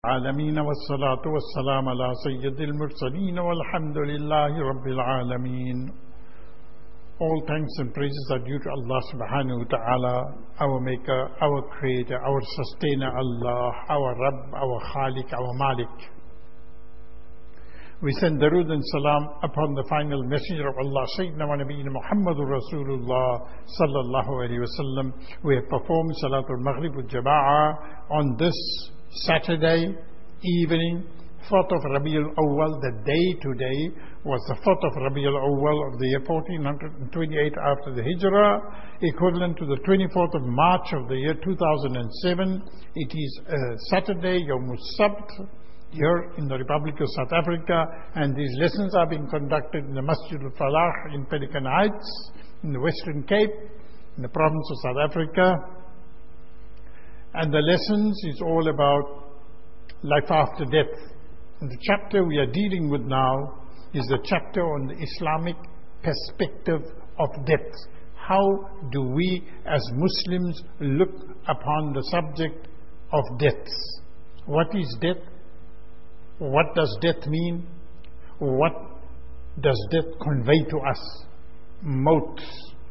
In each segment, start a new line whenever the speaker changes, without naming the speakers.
العالمين والصلاة والسلام على سيد المرسلين والحمد لله رب العالمين. All thanks and praises are due to Allah subhanahu wa ta'ala, our maker, our creator, our sustainer, Allah, our Rabb, our Khaliq, our Malik. We send darood and salam upon the final messenger of Allah, Sayyidina wa Nabiyyina Muhammadur Rasulullah sallallahu alayhi wa sallam. We have performed Salatul Maghrib with Jama'ah on this Saturday evening, 4th of Rabiul Awwal. The day today was the 4th of Rabiul Awwal of the year 1428 after the Hijrah, equivalent to the 24th of March of the year 2007. It is Saturday, Yawm Sabt, here in the Republic of South Africa, and these lessons are being conducted in the Masjid al-Falah in Pelican Heights, in the Western Cape, in the province of South Africa. And the lessons is all about life after death. And the chapter we are dealing with now is the chapter on the Islamic perspective of death. How do we as Muslims look upon the subject of death? What is death? What does death mean? What does death convey to us? Maut.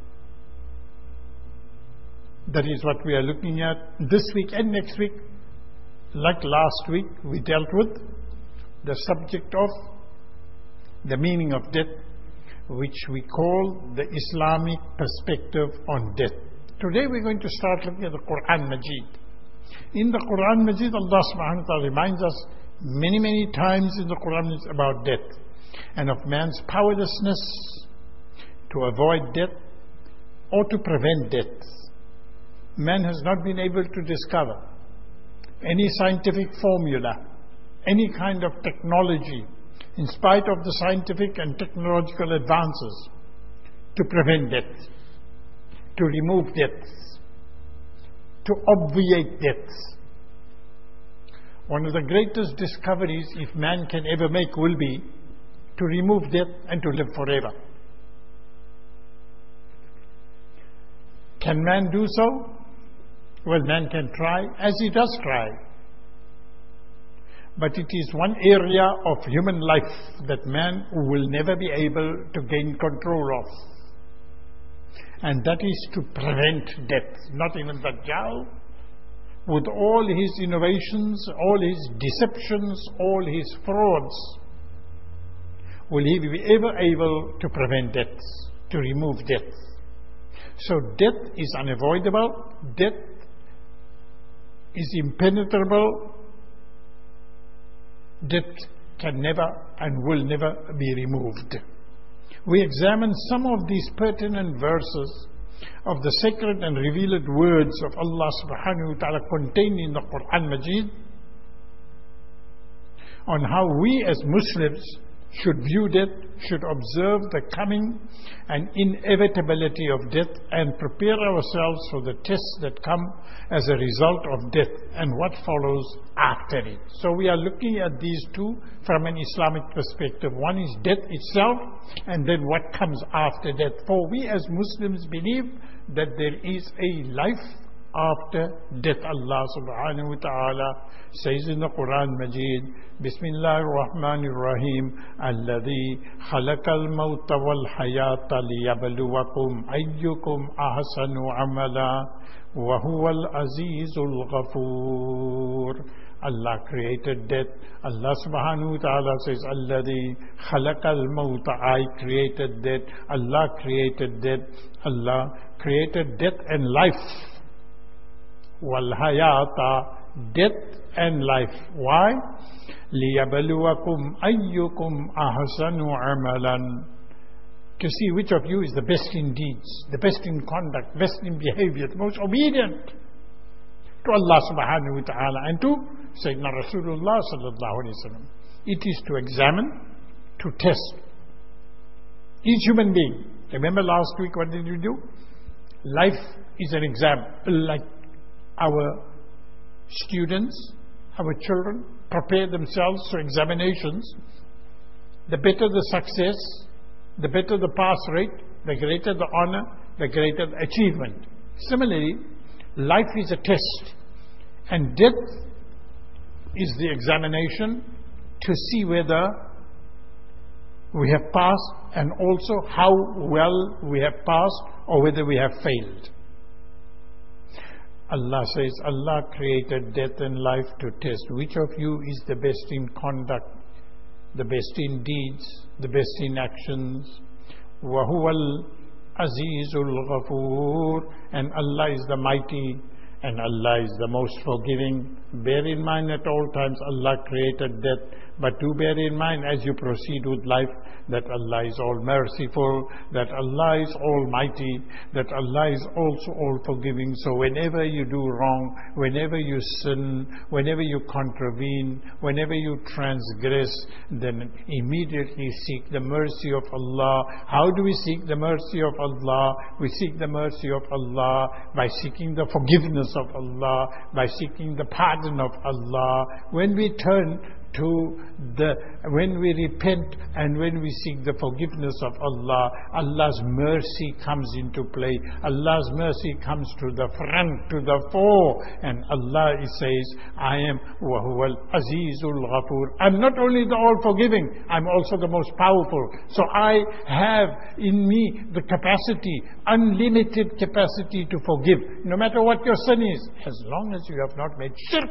That is what we are looking at this week and next week. Like last week, we dealt with the subject of the meaning of death, which we call the Islamic perspective on death. Today we're going to start looking at the Quran Majid. In the Quran Majid, Allah subhanahu wa ta'ala reminds us many times in the Quran about death and of man's powerlessness to avoid death or to prevent death. Man has not been able to discover any scientific formula, any kind of technology, in spite of the scientific and technological advances, to prevent death, to remove death, to obviate death. One of the greatest discoveries, if man can ever make, will be to remove death and to live forever. Can man do so? Well, man can try, as he does try. But it is one area of human life that man will never be able to gain control of. And that is to prevent death. Not even Dajjal, with all his innovations, all his deceptions, all his frauds, will he be ever able to prevent death, to remove death. So death is unavoidable. Death is impenetrable. Death can never and will never be removed. We examine some of these pertinent verses of the sacred and revealed words of Allah subhanahu wa ta'ala contained in the Quran Majid on how we as Muslims should view death, should observe the coming and inevitability of death, and prepare ourselves for the tests that come as a result of death and what follows after it. So we are looking at these two from an Islamic perspective. One is death itself, and then what comes after death. For we as Muslims believe that there is a life after death. Allah subhanahu wa ta'ala says in the Quran Majid, Bismillahir Rahmanir Rahim, Alladhi khalaqal mawta wal hayata liyabluwakum ayyukum ahsanu amala wa huwal azizul ghafur. Allah created death. Allah subhanahu wa ta'ala says, Alladhi khalaqal mawta, I created death. Allah created death. Allah created death and life. Wal hayata, death and life. Why? لِيَبَلُوَكُمْ أَيُّكُمْ أَحْسَنُ عَمَلًا, to see which of you is the best in deeds, the best in conduct, best in behavior, the most obedient to Allah subhanahu wa ta'ala and to Sayyidina Rasulullah sallallahu alayhi wa sallam. It is to examine, to test each human being. Remember last week, what did you do? Life is an exam. Like our students, our children prepare themselves for examinations. The better the success, the better the pass rate, the greater the honor, the greater the achievement. Similarly, life is a test, and death is the examination to see whether we have passed and also how well we have passed or whether we have failed. Allah says, Allah created death and life to test which of you is the best in conduct, the best in deeds, the best in actions. وَهُوَ الْعَزِيزُ الْغَفُورُ. And Allah is the mighty and Allah is the most forgiving. Bear in mind at all times Allah created death, but do bear in mind as you proceed with life that Allah is all merciful, that Allah is almighty, that Allah is also all forgiving. So whenever you do wrong, whenever you sin, whenever you contravene, whenever you transgress, then immediately seek the mercy of Allah. How do we seek the mercy of Allah? We seek the mercy of Allah by seeking the forgiveness of Allah, by seeking the pardon of Allah. When we repent and when we seek the forgiveness of Allah, Allah's mercy comes into play. Allah's mercy comes to the front, to the fore, and Allah says, I am وَهُوَ الْعَزِيزُ الْغَفُورُ. I'm not only the all-forgiving, I'm also the most powerful. So I have in me the capacity, unlimited capacity to forgive, no matter what your sin is. As long as you have not made shirk,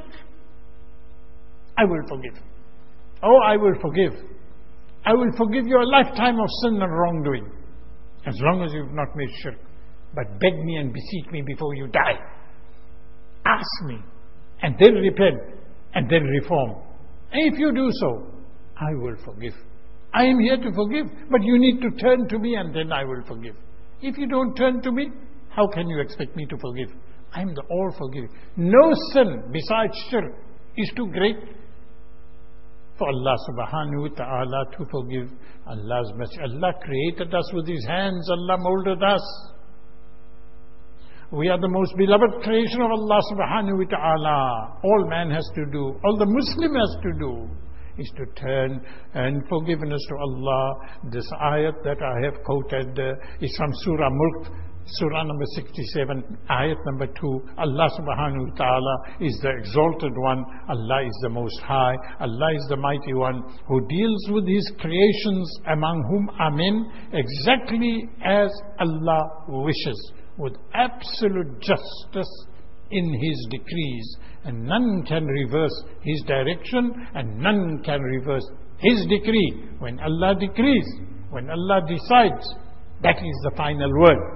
I will forgive. Oh, I will forgive. I will forgive you a lifetime of sin and wrongdoing, as long as you have not made shirk. But beg me and beseech me before you die. Ask me, and then repent, and then reform. And if you do so, I will forgive. I am here to forgive, but you need to turn to me and then I will forgive. If you don't turn to me, how can you expect me to forgive? I am the all-forgiving. No sin besides shirk is too great for Allah subhanahu wa ta'ala to forgive. Allah's mercy. Allah created us with His hands. Allah molded us. We are the most beloved creation of Allah subhanahu wa ta'ala. All man has to do, all the Muslim has to do, is to turn and forgiveness to Allah. This ayat that I have quoted is from Surah Mulk, Surah number 67, ayat number 2. Allah subhanahu wa ta'ala is the exalted one. Allah is the most high. Allah is the mighty one who deals with His creations, among whom are men, exactly as Allah wishes, with absolute justice in His decrees. And none can reverse His direction, and none can reverse His decree. When Allah decrees, when Allah decides, that is the final word.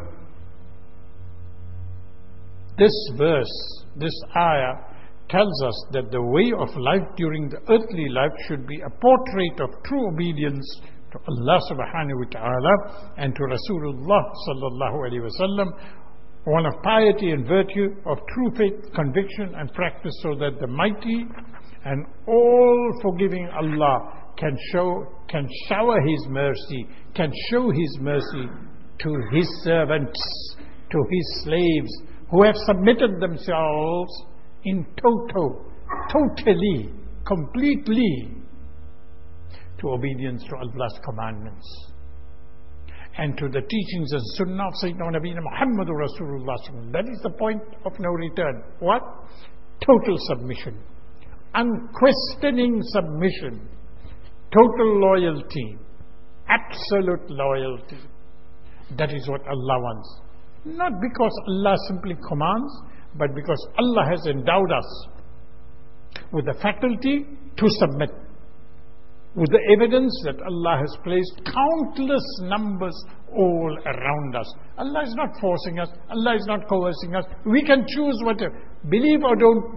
This verse, this ayah, tells us that the way of life during the earthly life should be a portrait of true obedience to Allah subhanahu wa ta'ala and to Rasulullah sallallahu alaihi wasallam, one of piety and virtue, of true faith, conviction and practice, so that the mighty and all-forgiving Allah can shower His mercy, can show His mercy to His servants, to His slaves, who have submitted themselves in totally, completely to obedience to Allah's commandments and to the teachings and sunnah of Sayyidina Nabiyina Muhammadur Rasulullah. That is the point of no return. What? Total submission, unquestioning submission, total loyalty, absolute loyalty. That is what Allah wants. Not because Allah simply commands, but because Allah has endowed us with the faculty to submit, with the evidence that Allah has placed countless numbers all around us. Allah is not forcing us. Allah is not coercing us. We can choose whatever. Believe or don't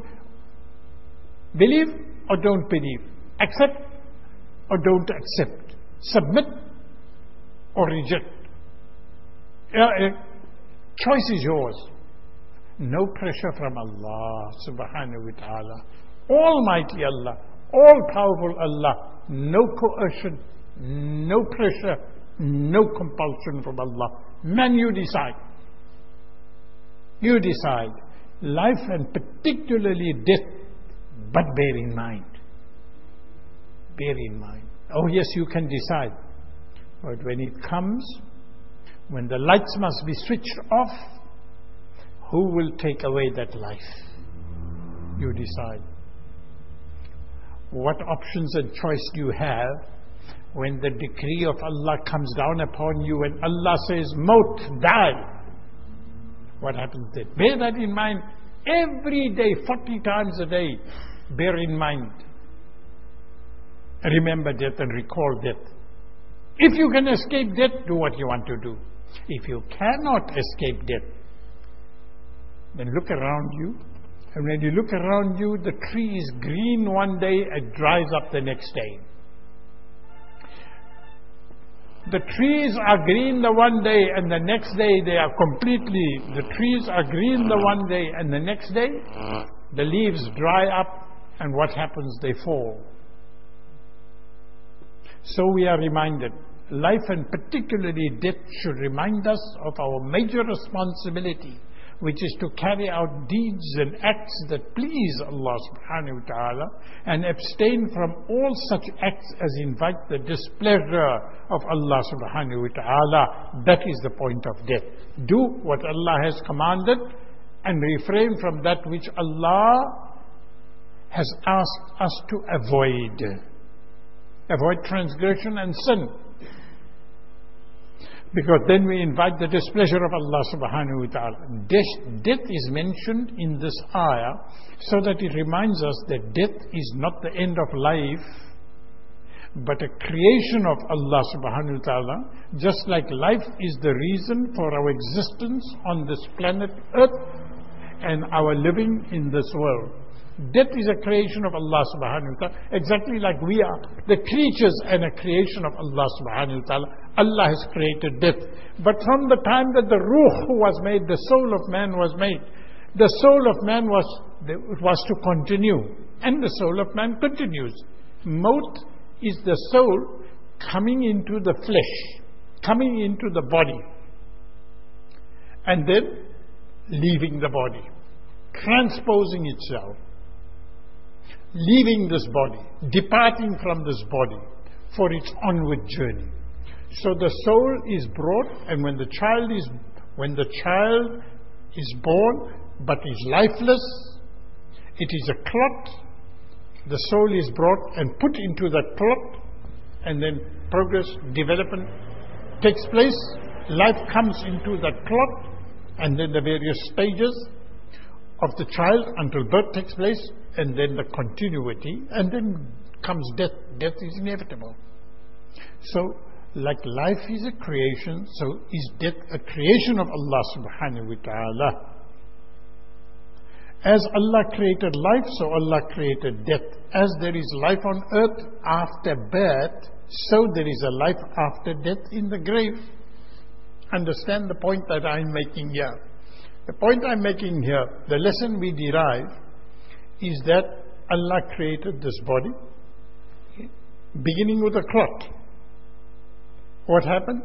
believe. Accept or don't accept. Submit or reject. Choice is yours. No pressure from Allah subhanahu wa ta'ala. Almighty Allah, all-powerful Allah. No coercion, no pressure, no compulsion from Allah. Man, you decide. You decide. Life and particularly death. But bear in mind. Bear in mind. Oh yes, you can decide. But when it comes, when the lights must be switched off, who will take away that life? You decide. What options and choice do you have when the decree of Allah comes down upon you and Allah says, Maut, die? What happens then? Bear that in mind every day, 40 times a day. Bear in mind. Remember death and recall death. If you can escape death, do what you want to do. If you cannot escape death, then look around you. And when you look around you, the tree is green one day and dries up the next day. The trees are green the one day and the next day they are the trees are green the one day and the next day the leaves dry up and what happens? They fall. So we are reminded, life and particularly death should remind us of our major responsibility, which is to carry out deeds and acts that please Allah subhanahu wa ta'ala and abstain from all such acts as invite the displeasure of Allah subhanahu wa ta'ala. That is the point of death. Do what Allah has commanded and refrain from that which Allah has asked us to avoid. Avoid transgression and sin. Because then we invite the displeasure of Allah subhanahu wa ta'ala. Death is mentioned in this ayah so that it reminds us that death is not the end of life, but a creation of Allah subhanahu wa ta'ala, just like life is the reason for our existence on this planet Earth and our living in this world. Death is a creation of Allah subhanahu wa ta'ala, exactly like we are the creatures and a creation of Allah subhanahu wa ta'ala. Allah has created death. But from the time that the ruh was made, the soul of man was made, the soul of man was to continue. And the soul of man continues. Maut is the soul coming into the flesh, coming into the body, and then leaving the body, transposing itself, leaving this body, departing from this body for its onward journey. So the soul is brought, and when the child is born but is lifeless, it is a clot. The soul is brought and put into that clot, and then progress, development takes place. Life comes into that clot, and then the various stages of the child until birth takes place, and then the continuity, and then comes death. Death is inevitable. So, like life is a creation, so is death a creation of Allah subhanahu wa ta'ala. As Allah created life, so Allah created death. As there is life on earth after birth, so there is a life after death in the grave. Understand the point that I'm making here. The point I'm making here, the lesson we derive, is that Allah created this body, beginning with a clot. What happened?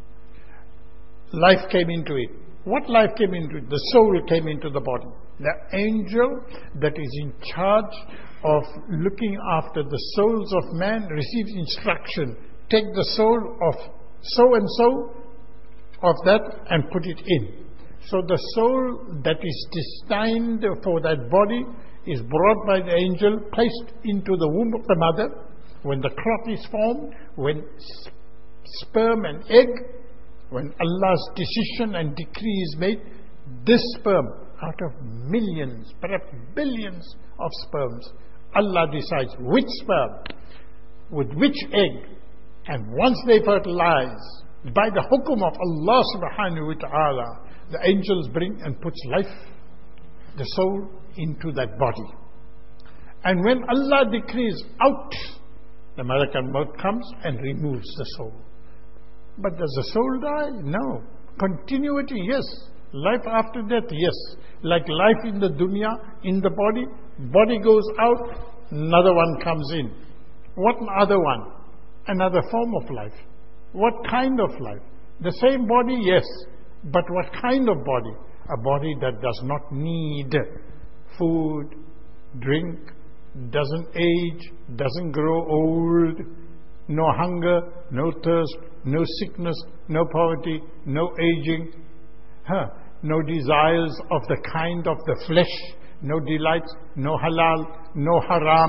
Life came into it. What life came into it? The soul came into the body. The angel that is in charge of looking after the souls of man receives instruction. Take the soul of so and so of that and put it in. So the soul that is destined for that body is brought by the angel, placed into the womb of the mother. When the clot is formed, when sperm and egg, when Allah's decision and decree is made, this sperm, out of millions, perhaps billions of sperms, Allah decides which sperm, with which egg, and once they fertilize, by the hukum of Allah subhanahu wa ta'ala, the angels bring and puts life, the soul, into that body. And when Allah decrees out, the malakal maut comes and removes the soul. But does the soul die? No. Continuity, yes. Life after death, yes. Like life in the dunya, in the body goes out, another one comes in. What other one? Another form of life. What kind of life? The same body, yes. But what kind of body? A body that does not need food, drink, doesn't age, doesn't grow old, no hunger, no thirst, no sickness, no poverty, no aging, no desires of the kind of the flesh, no delights, no halal, no haram,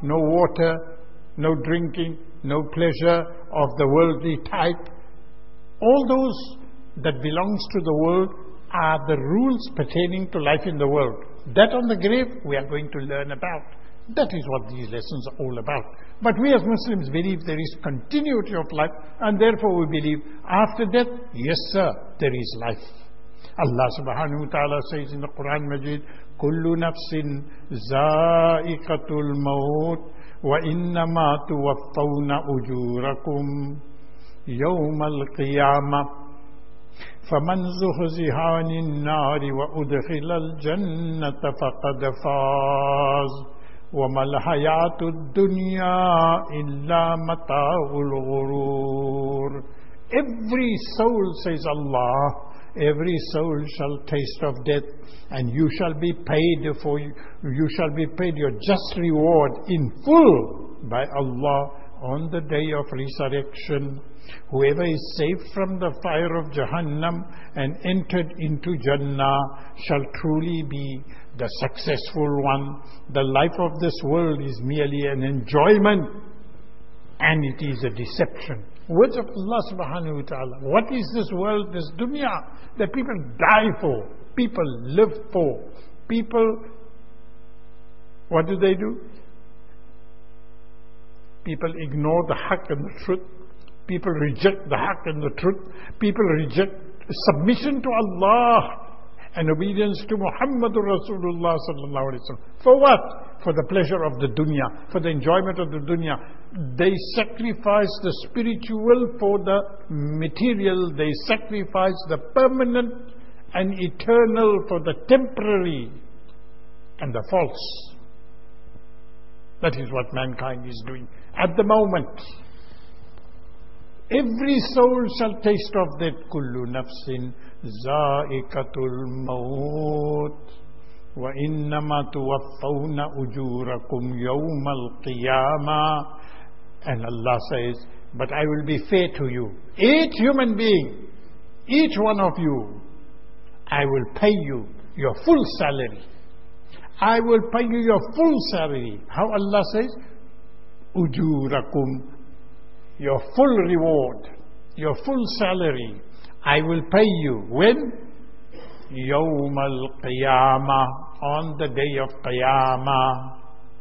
no water, no drinking, no pleasure of the worldly type. All those that belongs to the world are the rules pertaining to life in the world. That on the grave we are going to learn about. That is what these lessons are all about. But we as Muslims believe there is continuity of life, and therefore we believe after death, yes sir, there is life. Allah subhanahu wa ta'ala says in the Quran Majid, Kullu nafsin za'iqatul maut wa innama tuwaffawna ujurakum yawmal qiyamah. فَمَنْ زُحْزِحَ عَنِ النَّارِ وَأُدْخِلَ الْجَنَّةَ فَقَدْ فَازَ وَمَا الْحَيَاةُ الدُّنْيَا إِلَّا مَتَاعُ الْغُرُورِ. Every soul, says Allah, every soul shall taste of death, and you shall be paid for you shall be paid your just reward in full by Allah on the day of resurrection. Whoever is saved from the fire of Jahannam and entered into Jannah shall truly be the successful one. The life of this world is merely an enjoyment, and it is a deception. Words of Allah subhanahu wa ta'ala. What is this world, this dunya, that people die for, people live for? People, what do? People ignore the haqq and the truth. People reject the haqq and the truth. People reject submission to Allah and obedience to Muhammadur Rasulullah sallallahu alaihi wasallam. For what? For the pleasure of the dunya, for the enjoyment of the dunya. They sacrifice the spiritual for the material. They sacrifice the permanent and eternal for the temporary and the false. That is what mankind is doing at the moment. Every soul shall taste of that. Kullu nafsin za'iqatul maut wa innama tuwaffawna ujurakum yawmal qiyamah. And Allah says, but I will be fair to you. Each human being, each one of you, I will pay you your full salary. I will pay you your full salary. How Allah says? Ujurakum, your full reward, your full salary, I will pay you. When? Yawmal Qiyamah, on the day of Qiyamah.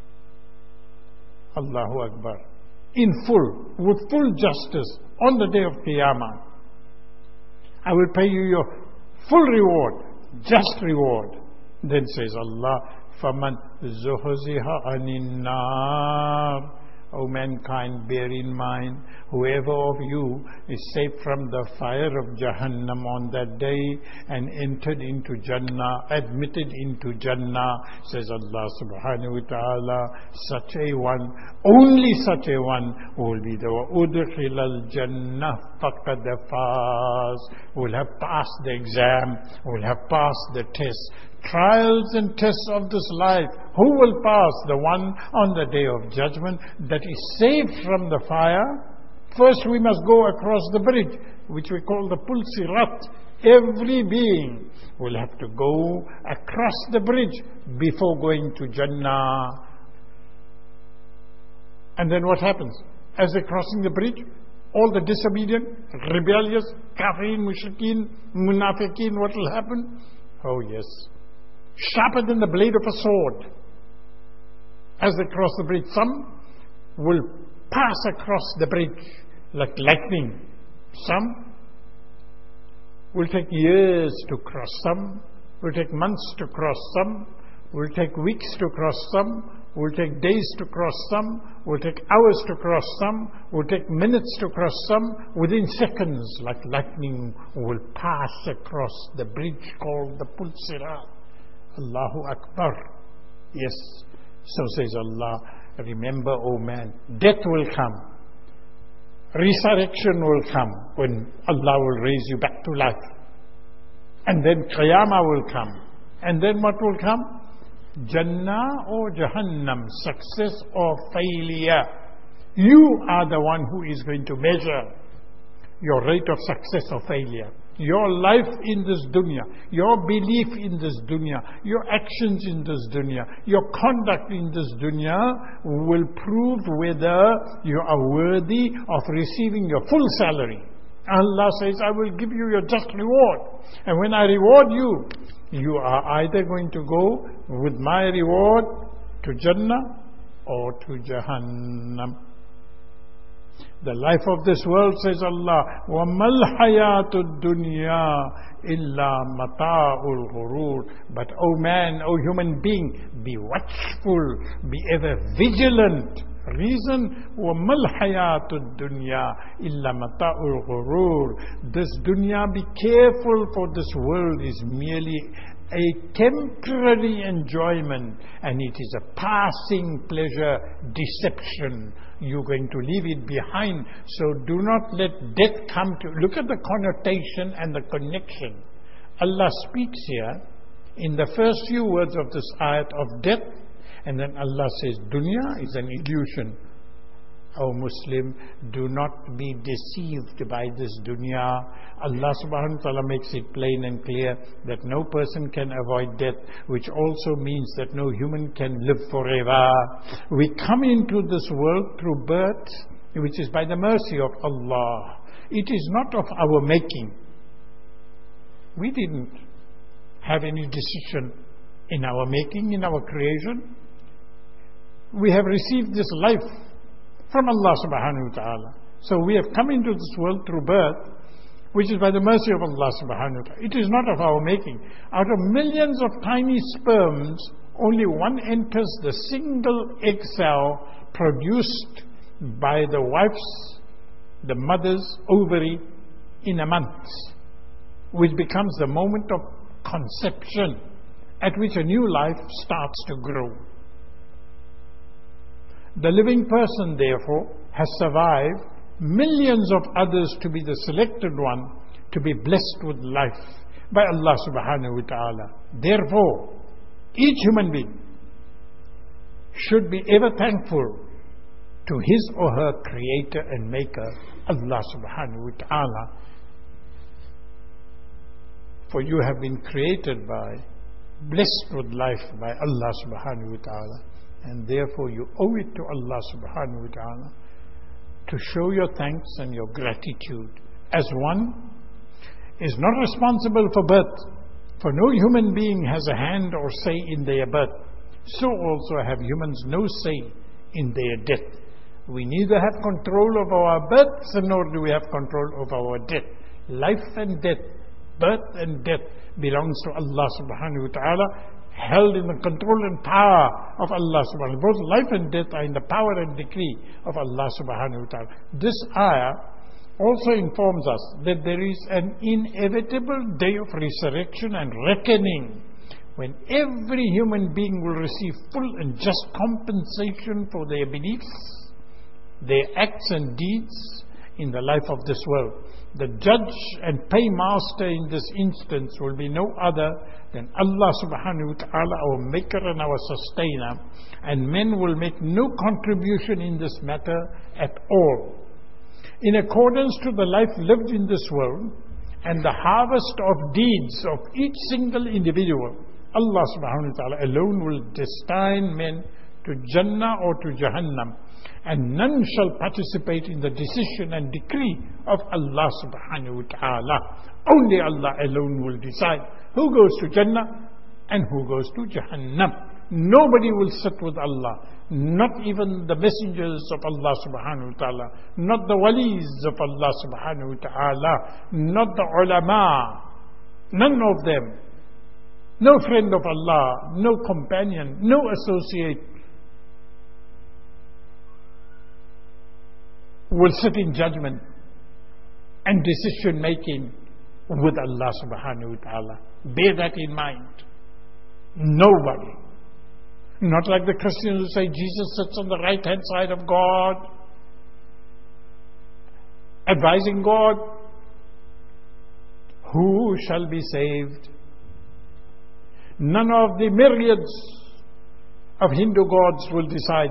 Allahu Akbar. In full, with full justice, on the day of Qiyamah. I will pay you your full reward, just reward. Then says Allah, فَمَنْ زُحْزِحَ عَنِ النَّارِ. O mankind, bear in mind, whoever of you is saved from the fire of Jahannam on that day and entered into Jannah, admitted into Jannah, says Allah subhanahu wa ta'ala, such a one, only such a one will be the udkhil al-jannah faqad faz, will have passed the exam, will have passed the test. Trials and tests of this life. Who will pass? The one on the day of judgment that is saved from the fire. First we must go across the bridge, which we call the Pul Sirat. Every being will have to go across the bridge before going to Jannah. And then what happens? As they're crossing the bridge, all the disobedient, rebellious, kafirin, mushrikeen, munafiqeen, what will happen? Oh yes. Sharper than the blade of a sword. As they cross the bridge, some will pass across the bridge like lightning. Some will take years to cross. Some will take months to cross. Some will take weeks to cross. Some will take days to cross. Some will take hours to cross. Some will take minutes to cross. Some within seconds, like lightning, will pass across the bridge called the Pul Sirat. Allahu Akbar. Yes. So says Allah, remember, O man, death will come. Resurrection will come when Allah will raise you back to life. And then Qiyamah will come. And then what will come? Jannah or Jahannam, success or failure. You are the one who is going to measure your rate of success or failure. Your life in this dunya, your belief in this dunya, your actions in this dunya, your conduct in this dunya will prove whether you are worthy of receiving your full salary. Allah says, I will give you your just reward. And when I reward you, you are either going to go with my reward to Jannah or to Jahannam. The life of this world, says Allah, وَمَا الْحَيَاةُ الدُّنْيَا إِلَّا مَتَاعُ الْغُرُورِ. But, O man, O human being, be watchful, be ever vigilant. Reason, وَمَا الْحَيَاةُ الدُّنْيَا إِلَّا مَتَاعُ الْغُرُورِ. This dunya, be careful, for this world is merely a temporary enjoyment, and it is a passing pleasure, deception. You're going to leave it behind, so do not let death come to... Look at the connotation and the connection. Allah speaks here in the first few words of this ayat of death, and then Allah says dunya is an illusion. O Muslim, do not be deceived by this dunya. Allah subhanahu wa ta'ala makes it plain and clear that no person can avoid death, which also means that no human can live forever. We come into this world through birth, which is by the mercy of Allah. It is not of our making. We didn't have any decision in our making, in our creation. We have received this life from Allah subhanahu wa ta'ala. So we have come into this world through birth, which is by the mercy of Allah subhanahu wa ta'ala. It is not of our making. Out of millions of tiny sperms, only one enters the single egg cell produced by the wife's, the mother's ovary in a month, which becomes the moment of conception at which a new life starts to grow. The living person, therefore, has survived millions of others to be the selected one, to be blessed with life by Allah subhanahu wa ta'ala. Therefore, each human being should be ever thankful to his or her creator and maker, Allah subhanahu wa ta'ala. For you have been created by, blessed with life by Allah subhanahu wa ta'ala. And therefore you owe it to Allah subhanahu wa ta'ala to show your thanks and your gratitude. As one is not responsible for birth, for no human being has a hand or say in their birth, so also have humans no say in their death. We neither have control of our births, nor do we have control of our death. Life and death, birth and death belongs to Allah subhanahu wa ta'ala, held in the control and power of Allah subhanahu wa ta'ala. Both life and death are in the power and decree of Allah subhanahu wa ta'ala. This ayah also informs us that there is an inevitable day of resurrection and reckoning, when every human being will receive full and just compensation for their beliefs, their acts and deeds in the life of this world. The judge and paymaster in this instance will be no other than Allah subhanahu wa ta'ala, our maker and our sustainer, and men will make no contribution in this matter at all. In accordance to the life lived in this world and the harvest of deeds of each single individual, Allah subhanahu wa ta'ala alone will destine men to Jannah or to Jahannam, and none shall participate in the decision and decree of Allah subhanahu wa ta'ala. Only Allah alone will decide who goes to Jannah and who goes to Jahannam. Nobody will sit with Allah, not even the messengers of Allah subhanahu wa ta'ala, not the walis of Allah subhanahu wa ta'ala, not the ulama, none of them. No friend of Allah, no companion, no associate will sit in judgment and decision making with Allah subhanahu wa ta'ala. Bear that in mind. Nobody. Not like the Christians who say Jesus sits on the right hand side of God, advising God. Who shall be saved? None of the myriads of Hindu gods will decide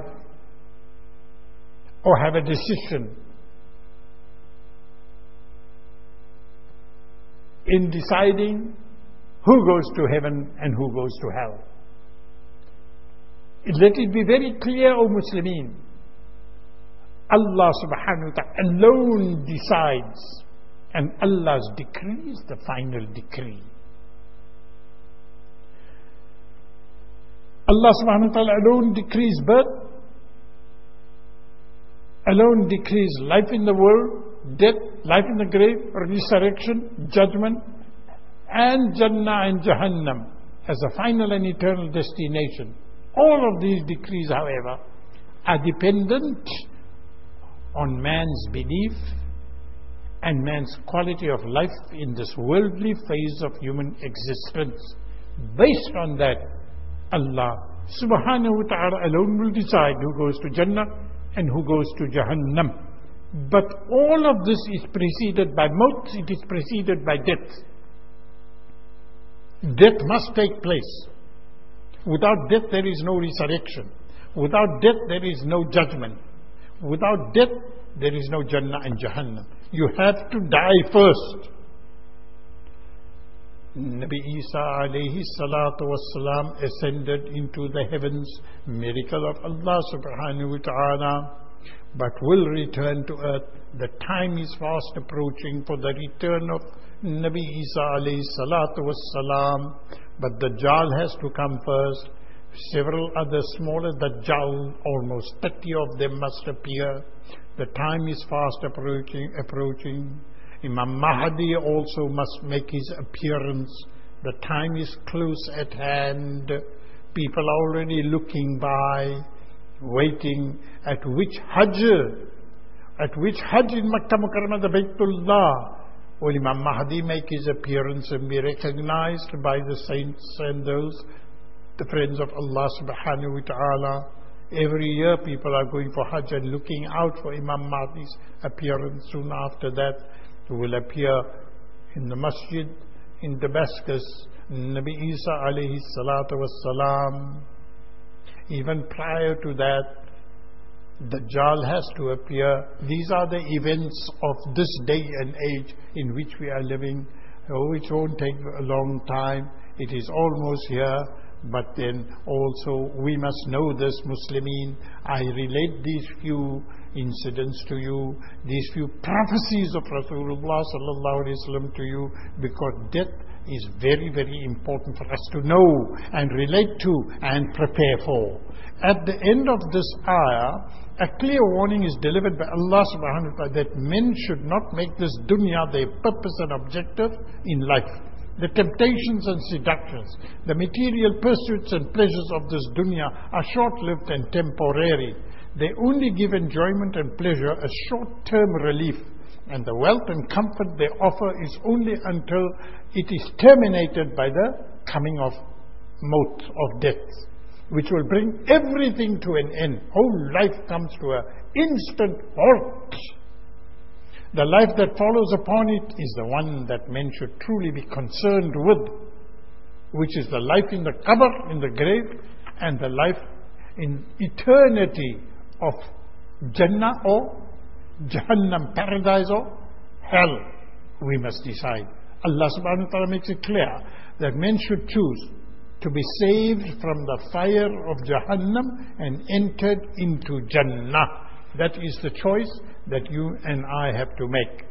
or have a decision. in deciding who goes to heaven and who goes to hell. Let it be very clear, O Muslimin, Allah subhanahu wa ta'ala alone decides, and Allah's decree is the final decree. Allah subhanahu wa ta'ala alone decrees birth, alone decrees life in the world, death, life in the grave, resurrection, judgment, and Jannah and Jahannam as a final and eternal destination. All of these decrees, however, are dependent on man's belief and man's quality of life in this worldly phase of human existence. Based on that, Allah subhanahu wa ta'ala alone will decide who goes to Jannah and who goes to Jahannam. But all of this is preceded by maut, it is preceded by death. Death must take place. Without death there is no resurrection. Without death there is no judgment. Without death there is no Jannah and Jahannam. You have to die first. Nabi Isa alayhi salatu wassalam ascended into the heavens, miracle of Allah subhanahu wa ta'ala, but will return to earth. The time is fast approaching for the return of Nabi Isa alayhi salatu wassalam, but Dajjal has to come first. Several other smaller Dajjal, almost 30 of them must appear. The time is fast approaching. Imam Mahdi also must make his appearance. The time is close at hand. People are already looking by, waiting at which Hajj in Makkah Mukarramah, the Baytullah, will Imam Mahdi make his appearance and be recognized by the saints and those, the friends of Allah subhanahu wa ta'ala. Every year people are going for Hajj and looking out for Imam Mahdi's appearance. Soon after that, he will appear in the masjid in Damascus, Nabi Isa alayhi salatu wassalam. Even prior to that, Dajjal has to appear. These are the events of this day and age in which we are living. Oh, it won't take a long time. It is almost here. But then also we must know this, Muslimin. I relate these few incidents to you, these few prophecies of Rasulullah sallallahu alaihi wasallam to you, because death is very, very important for us to know and relate to and prepare for. At the end of this ayah, a clear warning is delivered by Allah subhanahu wa ta'ala that men should not make this dunya their purpose and objective in life. The temptations and seductions, the material pursuits and pleasures of this dunya are short-lived and temporary. They only give enjoyment and pleasure as short-term relief, and the wealth and comfort they offer is only until it is terminated by the coming of maut, of death, which will bring everything to an end. Whole life comes to an instant halt. The life that follows upon it is the one that men should truly be concerned with, which is the life in the qabr, in the grave, and the life in eternity of Jannah or Jahannam, paradise or hell. We must decide. Allah subhanahu wa ta'ala makes it clear that men should choose to be saved from the fire of Jahannam and entered into Jannah. That is the choice that you and I have to make.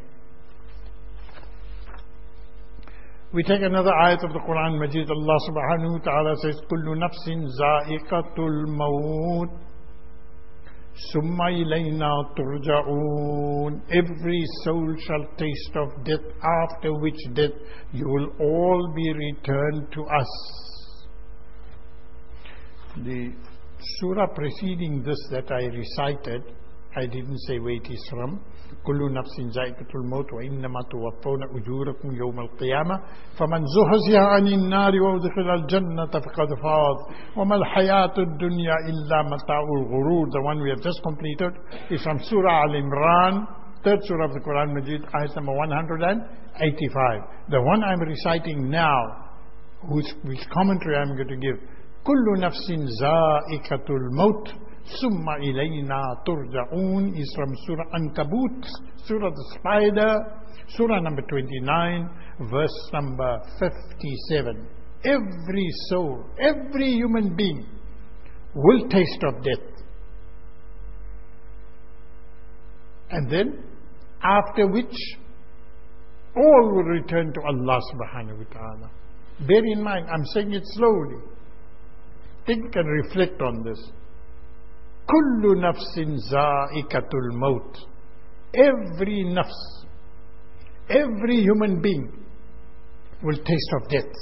We take another ayat of the Quran Majid. Allah subhanahu wa ta'ala says, Kullu nafsin za'iqatul maut, summa ilayna turja'un. Every soul shall taste of death, after which death you will all be returned to us. The surah preceding this that I recited, I didn't say where it is from. كل نفس ذائقة الموت وإنما توفون أجوركم يوم القيامة فمن زحزح عن النار وأدخل الجنة فقد فاز وما الحياة الدنيا إلا متاع الغرور. The one we have just completed is from Surah Al-Imran, third surah of the Quran Majid, ayat number 185. The one I'm reciting now, whose commentary I'm going to give, كل نفس ذائقة الموت, Summa ilayna turja'un is from Surah Ankabut, Surah the Spider, Surah number 29, verse number 57. Every soul, every human being will taste of death. And then, after which, all will return to Allah subhanahu wa ta'ala. Bear in mind, I'm saying it slowly. Think and reflect on this. Kullu nafsin za'ikatul maut. Every nafs, every human being will taste of death.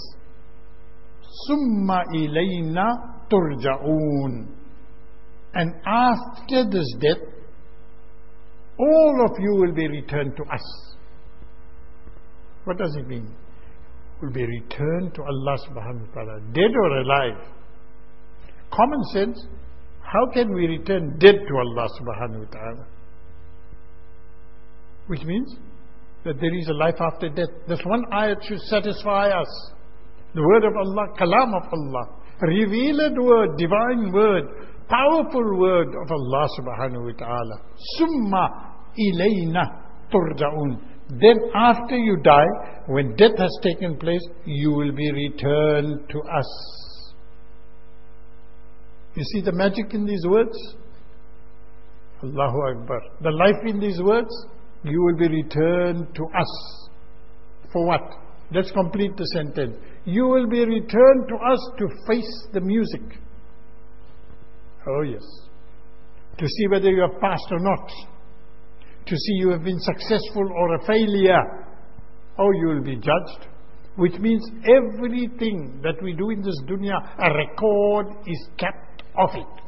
Summa ilayna turja'un. And after this death, all of you will be returned to us. What does it mean? Will be returned to Allah subhanahu wa ta'ala, dead or alive. Common sense, how can we return dead to Allah subhanahu wa ta'ala? Which means that there is a life after death. This one ayat should satisfy us. The word of Allah, kalam of Allah, revealed word, divine word, powerful word of Allah subhanahu wa ta'ala. Summa ilayna turja'un. Then after you die, when death has taken place, you will be returned to us. You see the magic in these words? Allahu Akbar. The life in these words, you will be returned to us. For what? Let's complete the sentence. You will be returned to us to face the music. Oh yes. To see whether you have passed or not. To see you have been successful or a failure. Oh, you will be judged. Which means everything that we do in this dunya, a record is kept of it.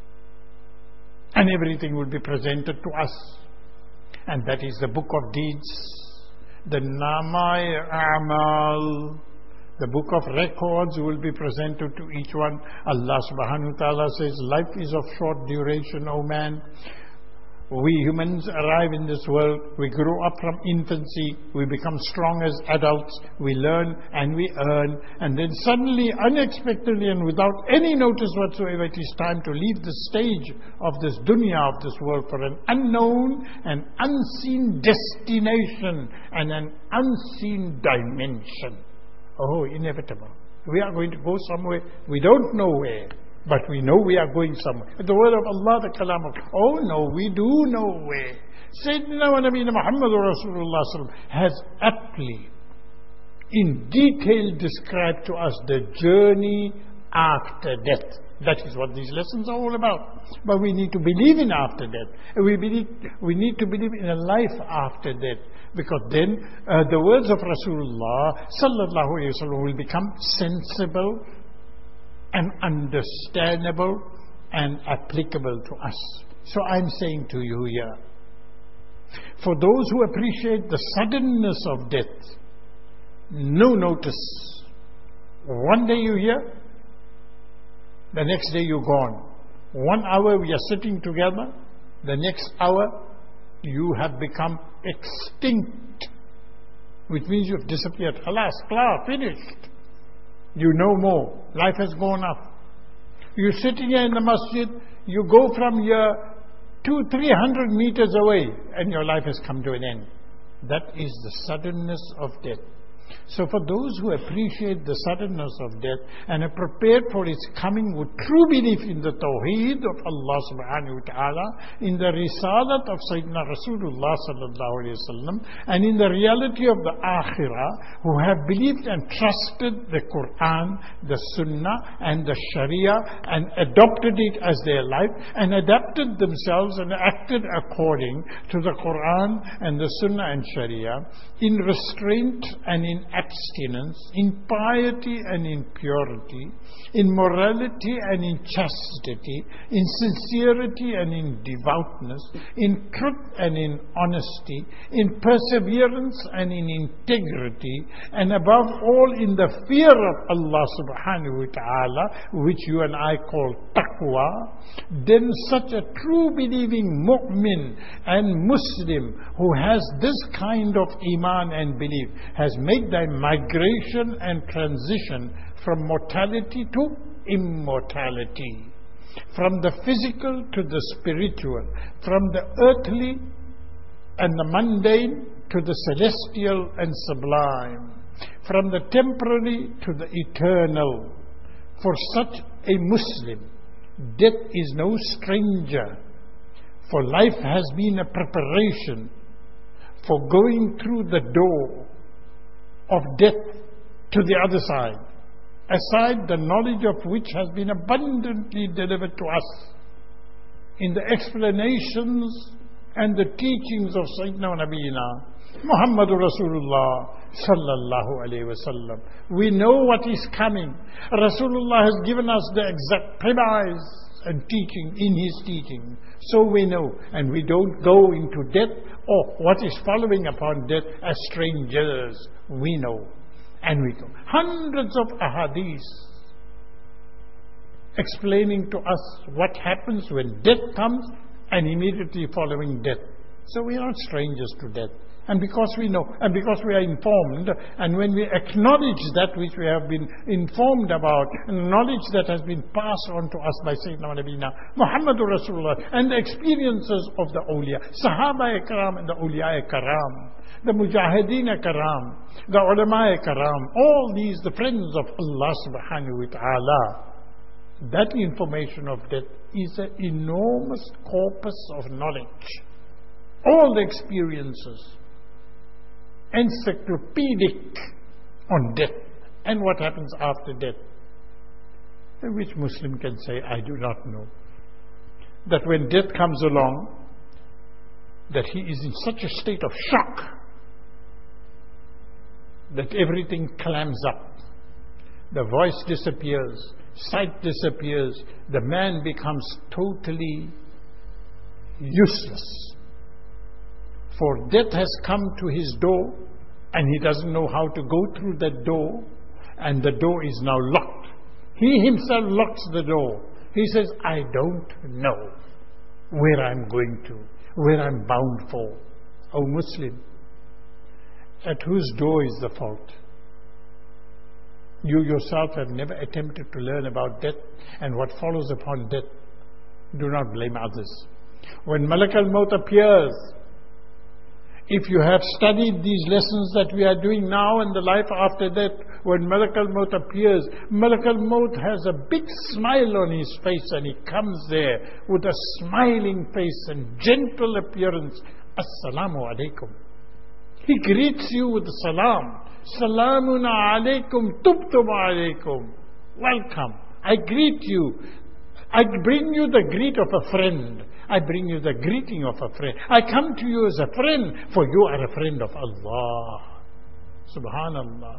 And everything will be presented to us. And that is the book of deeds. The Namai Amal. The book of records will be presented to each one. Allah subhanahu wa ta'ala says, life is of short duration, O man. We humans arrive in this world, we grow up from infancy, we become strong as adults, we learn and we earn, and then suddenly, unexpectedly and without any notice whatsoever, it is time to leave the stage of this dunya, of this world, for an unknown and unseen destination and an unseen dimension. Oh, inevitable. We are going to go somewhere, we don't know where. But we know we are going somewhere. The word of Allah, the kalam of, oh no, we do know where. Sayyidina wa Nabiyina Muhammadur Rasulullah has aptly, in detail described to us the journey after death. That is what these lessons are all about. But we need to believe in after death. We need to believe in a life after death. Because then the words of Rasulullah sallallahu alaihi wasallam will become sensible and understandable and applicable to us. So I'm saying to you here, for those who appreciate the suddenness of death, no notice. One day you're here, the next day you're gone. 1 hour we are sitting together, the next hour you have become extinct, which means you've disappeared. Alas, klar, finished. You know more. Life has gone up. You're sitting here in the masjid, you go from here 200-300 meters away, and your life has come to an end. That is the suddenness of death. So for those who appreciate the suddenness of death and are prepared for its coming with true belief in the Tawheed of Allah subhanahu wa ta'ala, in the Risalat of Sayyidina Rasulullah sallallahu alayhi wa sallam, and in the reality of the Akhirah, who have believed and trusted the Quran, the Sunnah and the Sharia, and adopted it as their life, and adapted themselves and acted according to the Quran and the Sunnah and Sharia, in restraint and in abstinence, in piety and in purity, in morality and in chastity, in sincerity and in devoutness, in truth and in honesty, in perseverance and in integrity, and above all in the fear of Allah subhanahu wa ta'ala, which you and I call taqwa, then such a true believing mu'min and Muslim who has this kind of iman and belief has made thy migration and transition from mortality to immortality. from the physical to the spiritual, from the earthly and the mundane to the celestial and sublime, from the temporary to the eternal. For such a Muslim, death is no stranger, for life has been a preparation for going through the door of death to the other side, aside the knowledge of which has been abundantly delivered to us in the explanations and the teachings of Sayyidina Nabiyina Muhammadur Rasulullah sallallahu alayhi wasallam. We know what is coming. Rasulullah has given us the exact premise and teaching in his teaching. So we know, and we don't go into death or what is following upon death as strangers. We know. And we know. Hundreds of ahadith explaining to us what happens when death comes and immediately following death. So we are not strangers to death. And because we know, and because we are informed, and when we acknowledge that which we have been informed about, and knowledge that has been passed on to us by Sayyidina Nabina Muhammadur Rasulullah, and the experiences of the awliya, Sahaba Karam and the awliya Karam, the Mujahideen Karam, the Ulama Karam, all these, the friends of Allah subhanahu wa ta'ala, that information of death is an enormous corpus of knowledge. All the experiences, encyclopedic on death and what happens after death. And which Muslim can say, I do not know. That when death comes along, that he is in such a state of shock that everything clams up. The voice disappears, sight disappears, the man becomes totally useless. For death has come to his door and he doesn't know how to go through that door, and the door is now locked. He himself locks the door. He says, I don't know where I'm going to, where I'm bound for. O Muslim, at whose door is the fault? You yourself have never attempted to learn about death and what follows upon death. Do not blame others. When Malak al-Maut appears, if you have studied these lessons that we are doing now and the life after death, when Malak al-Maut appears, Malak al-Maut has a big smile on his face, and he comes there with a smiling face and gentle appearance. Assalamu alaikum. He greets you with salam. Salamun alaikum, tubtum alaikum. Welcome. I greet you. I bring you the greet of a friend. I bring you the greeting of a friend. I come to you as a friend, for you are a friend of Allah. Subhanallah.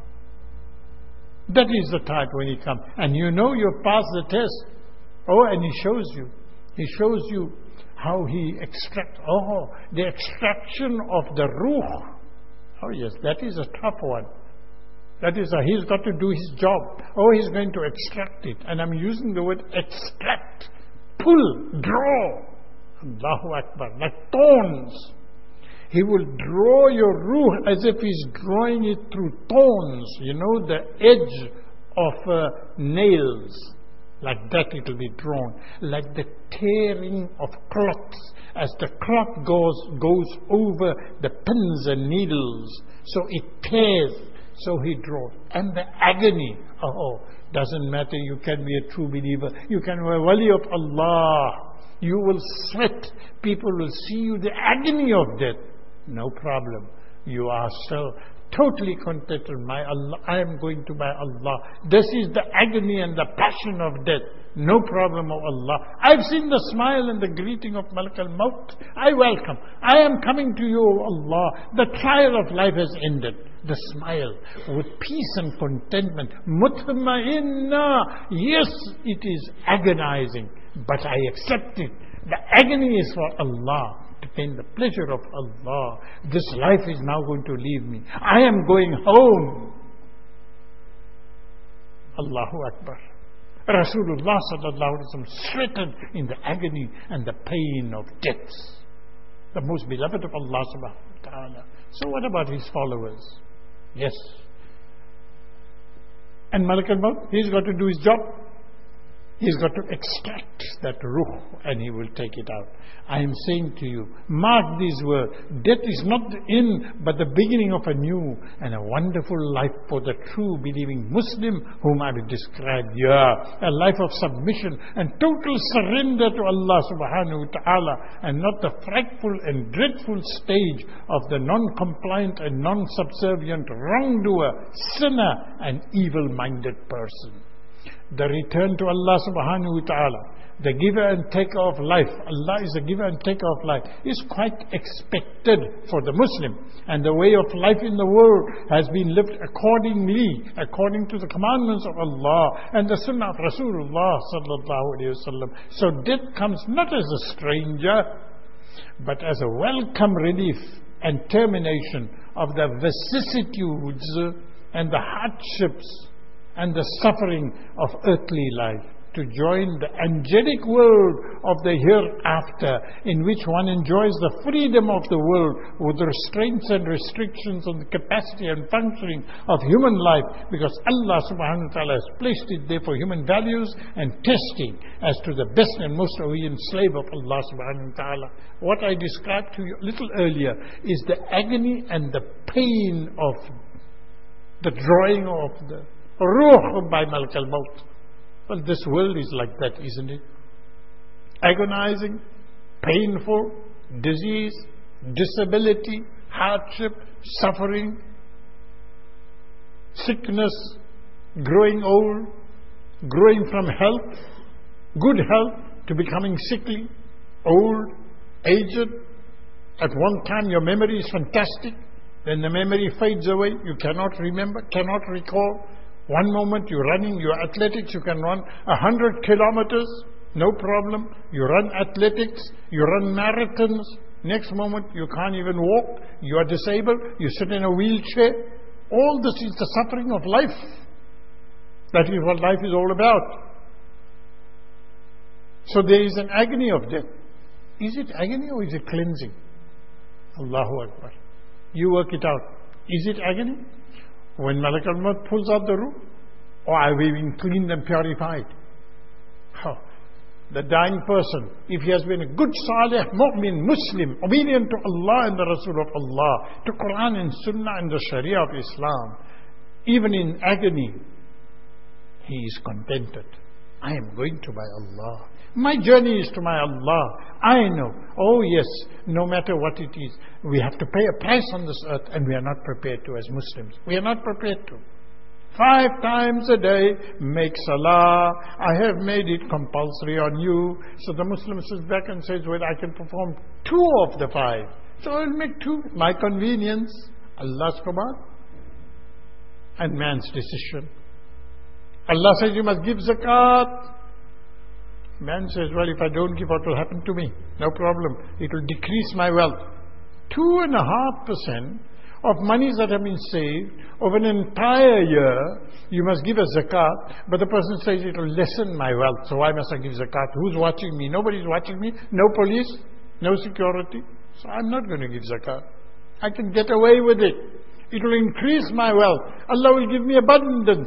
That is the type when he comes. And you know you've passed the test. Oh, and he shows you. He shows you how he extracts. Oh, the extraction of the ruh. Oh yes, that is a tough one. That is, he's got to do his job. Oh, he's going to extract it. And I'm using the word extract. Pull, draw. Allahu Akbar. Like thorns. He will draw your ruh as if he's drawing it through thorns. You know, the edge of nails. Like that it will be drawn. Like the tearing of cloths. As the cloth goes over the pins and needles. So it tears. So he draws. And the agony. Oh, doesn't matter. You can be a true believer. You can be a wali of Allah. You will sweat. People will see you. The agony of death. No problem. You are so totally contented. My Allah, I am going to my Allah. This is the agony and the passion of death. No problem of Allah. I've seen the smile and the greeting of Malak al-Maut. I welcome. I am coming to you, O Allah. The trial of life has ended. The smile with peace and contentment. Mutma'inna. Yes, it is agonizing, but I accept it. The agony is for Allah. To gain the pleasure of Allah. This life is now going to leave me. I am going home. Allahu Akbar. Rasulullah sallallahu alaihi wasallam sweated in the agony and the pain of death. The most beloved of Allah subhanahu wa ta'ala. So what about his followers? Yes. And Malak al-Maut, he's got to do his job. He's got to extract that ruh and he will take it out. I am saying to you, mark these words. Death is not the end, but the beginning of a new and a wonderful life for the true believing Muslim whom I will describe here. A life of submission and total surrender to Allah subhanahu wa ta'ala, and not the frightful and dreadful stage of the non-compliant and non-subservient wrongdoer, sinner and evil-minded person. The return to Allah subhanahu wa ta'ala, the giver and taker of life, Allah is the giver and taker of life, is quite expected for the Muslim. And the way of life in the world has been lived accordingly, according to the commandments of Allah and the sunnah of Rasulullah sallallahu alayhi wa sallam. So death comes not as a stranger, but as a welcome relief and termination of the vicissitudes and the hardships and the suffering of earthly life, to join the angelic world of the hereafter, in which one enjoys the freedom of the world with restraints and restrictions on the capacity and functioning of human life, because Allah subhanahu wa ta'ala has placed it there for human values and testing as to the best and most obedient slave of Allah subhanahu wa ta'ala. What I described to you a little earlier is the agony and the pain of the drawing of the ruh by Malak al-Maut. Well, this world is like that, isn't it? Agonizing, painful, disease, disability, hardship, suffering, sickness, growing old, growing from health, good health, to becoming sickly, old, aged. At one time your memory is fantastic, then the memory fades away, you cannot remember, cannot recall. One moment you're running, you're athletics, you can run 100 kilometers, no problem. You run athletics, you run marathons. Next moment you can't even walk, you are disabled, you sit in a wheelchair. All this is the suffering of life. That is what life is all about. So there is an agony of death. Is it agony or is it cleansing? Allahu Akbar. You work it out. Is it agony? When Malak al-Maut pulls out the ruh, or are we being cleaned and purified? Oh, the dying person, if he has been a good salih, mu'min, Muslim, obedient to Allah and the Rasul of Allah, to Quran and Sunnah and the Sharia of Islam, even in agony, he is contented. I am going to my Allah. My journey is to my Allah. I know. Oh yes, no matter what it is, we have to pay a price on this earth, and we are not prepared to as Muslims. We are not prepared to. 5 times a day, make salah. I have made it compulsory on you. So the Muslim sits back and says, well, I can perform 2 of the 5. So I will make 2, my convenience. Allah's command and man's decision. Allah says you must give zakat. Man says, well, if I don't give, what will happen to me? No problem. It will decrease my wealth. 2.5% of monies that have been saved over an entire year, you must give a zakat, but the person says it will lessen my wealth, so why must I give zakat? Who's watching me? Nobody's watching me. No police, no security. So I'm not going to give zakat. I can get away with it. It will increase my wealth. Allah will give me abundance.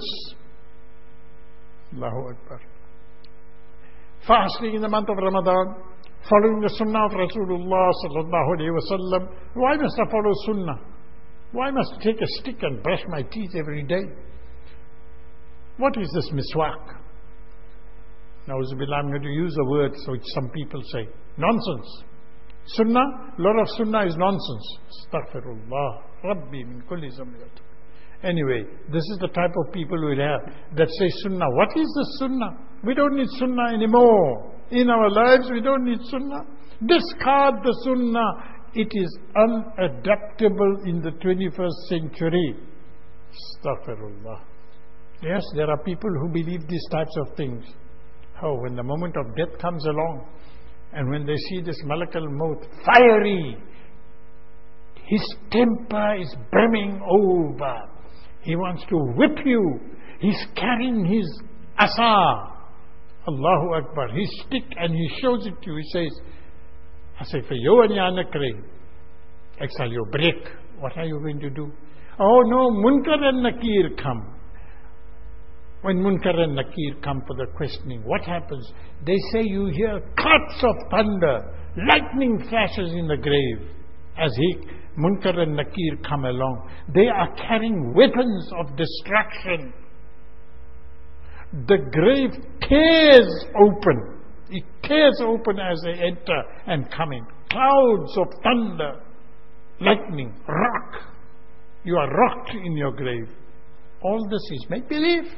Allahu Akbar. Fasting in the month of Ramadan, following the sunnah of Rasulullah sallallahu alayhi wa sallam. Why must I follow sunnah? Why must I take a stick and brush my teeth every day? What is this miswak? Na'uzubillah, I'm going to use a word so which some people say. Nonsense. Sunnah, a lot of sunnah is nonsense. Astaghfirullah. Rabbi min kulli zamiyat. Anyway, this is the type of people we have that say sunnah. What is the sunnah? We don't need sunnah anymore. In our lives, we don't need sunnah. Discard the sunnah. It is unadaptable in the 21st century. Astaghfirullah. Yes, there are people who believe these types of things. Oh, when the moment of death comes along, and when they see this Malak al-Maut, fiery, his temper is brimming over. He wants to whip you. He's carrying his asa. Allahu Akbar. His stick, and he shows it to you. He says, I say, for you and Yanakri, Exhale, you break. What are you going to do? Oh no, Munkar and Nakir come. When Munkar and Nakir come for the questioning, what happens? They say you hear claps of thunder, lightning flashes in the grave. As Munkar and Nakir come along, they are carrying weapons of destruction. The grave tears open. It tears open as they enter and come in. Clouds of thunder, lightning, rock. You are rocked in your grave. All this is make-believe.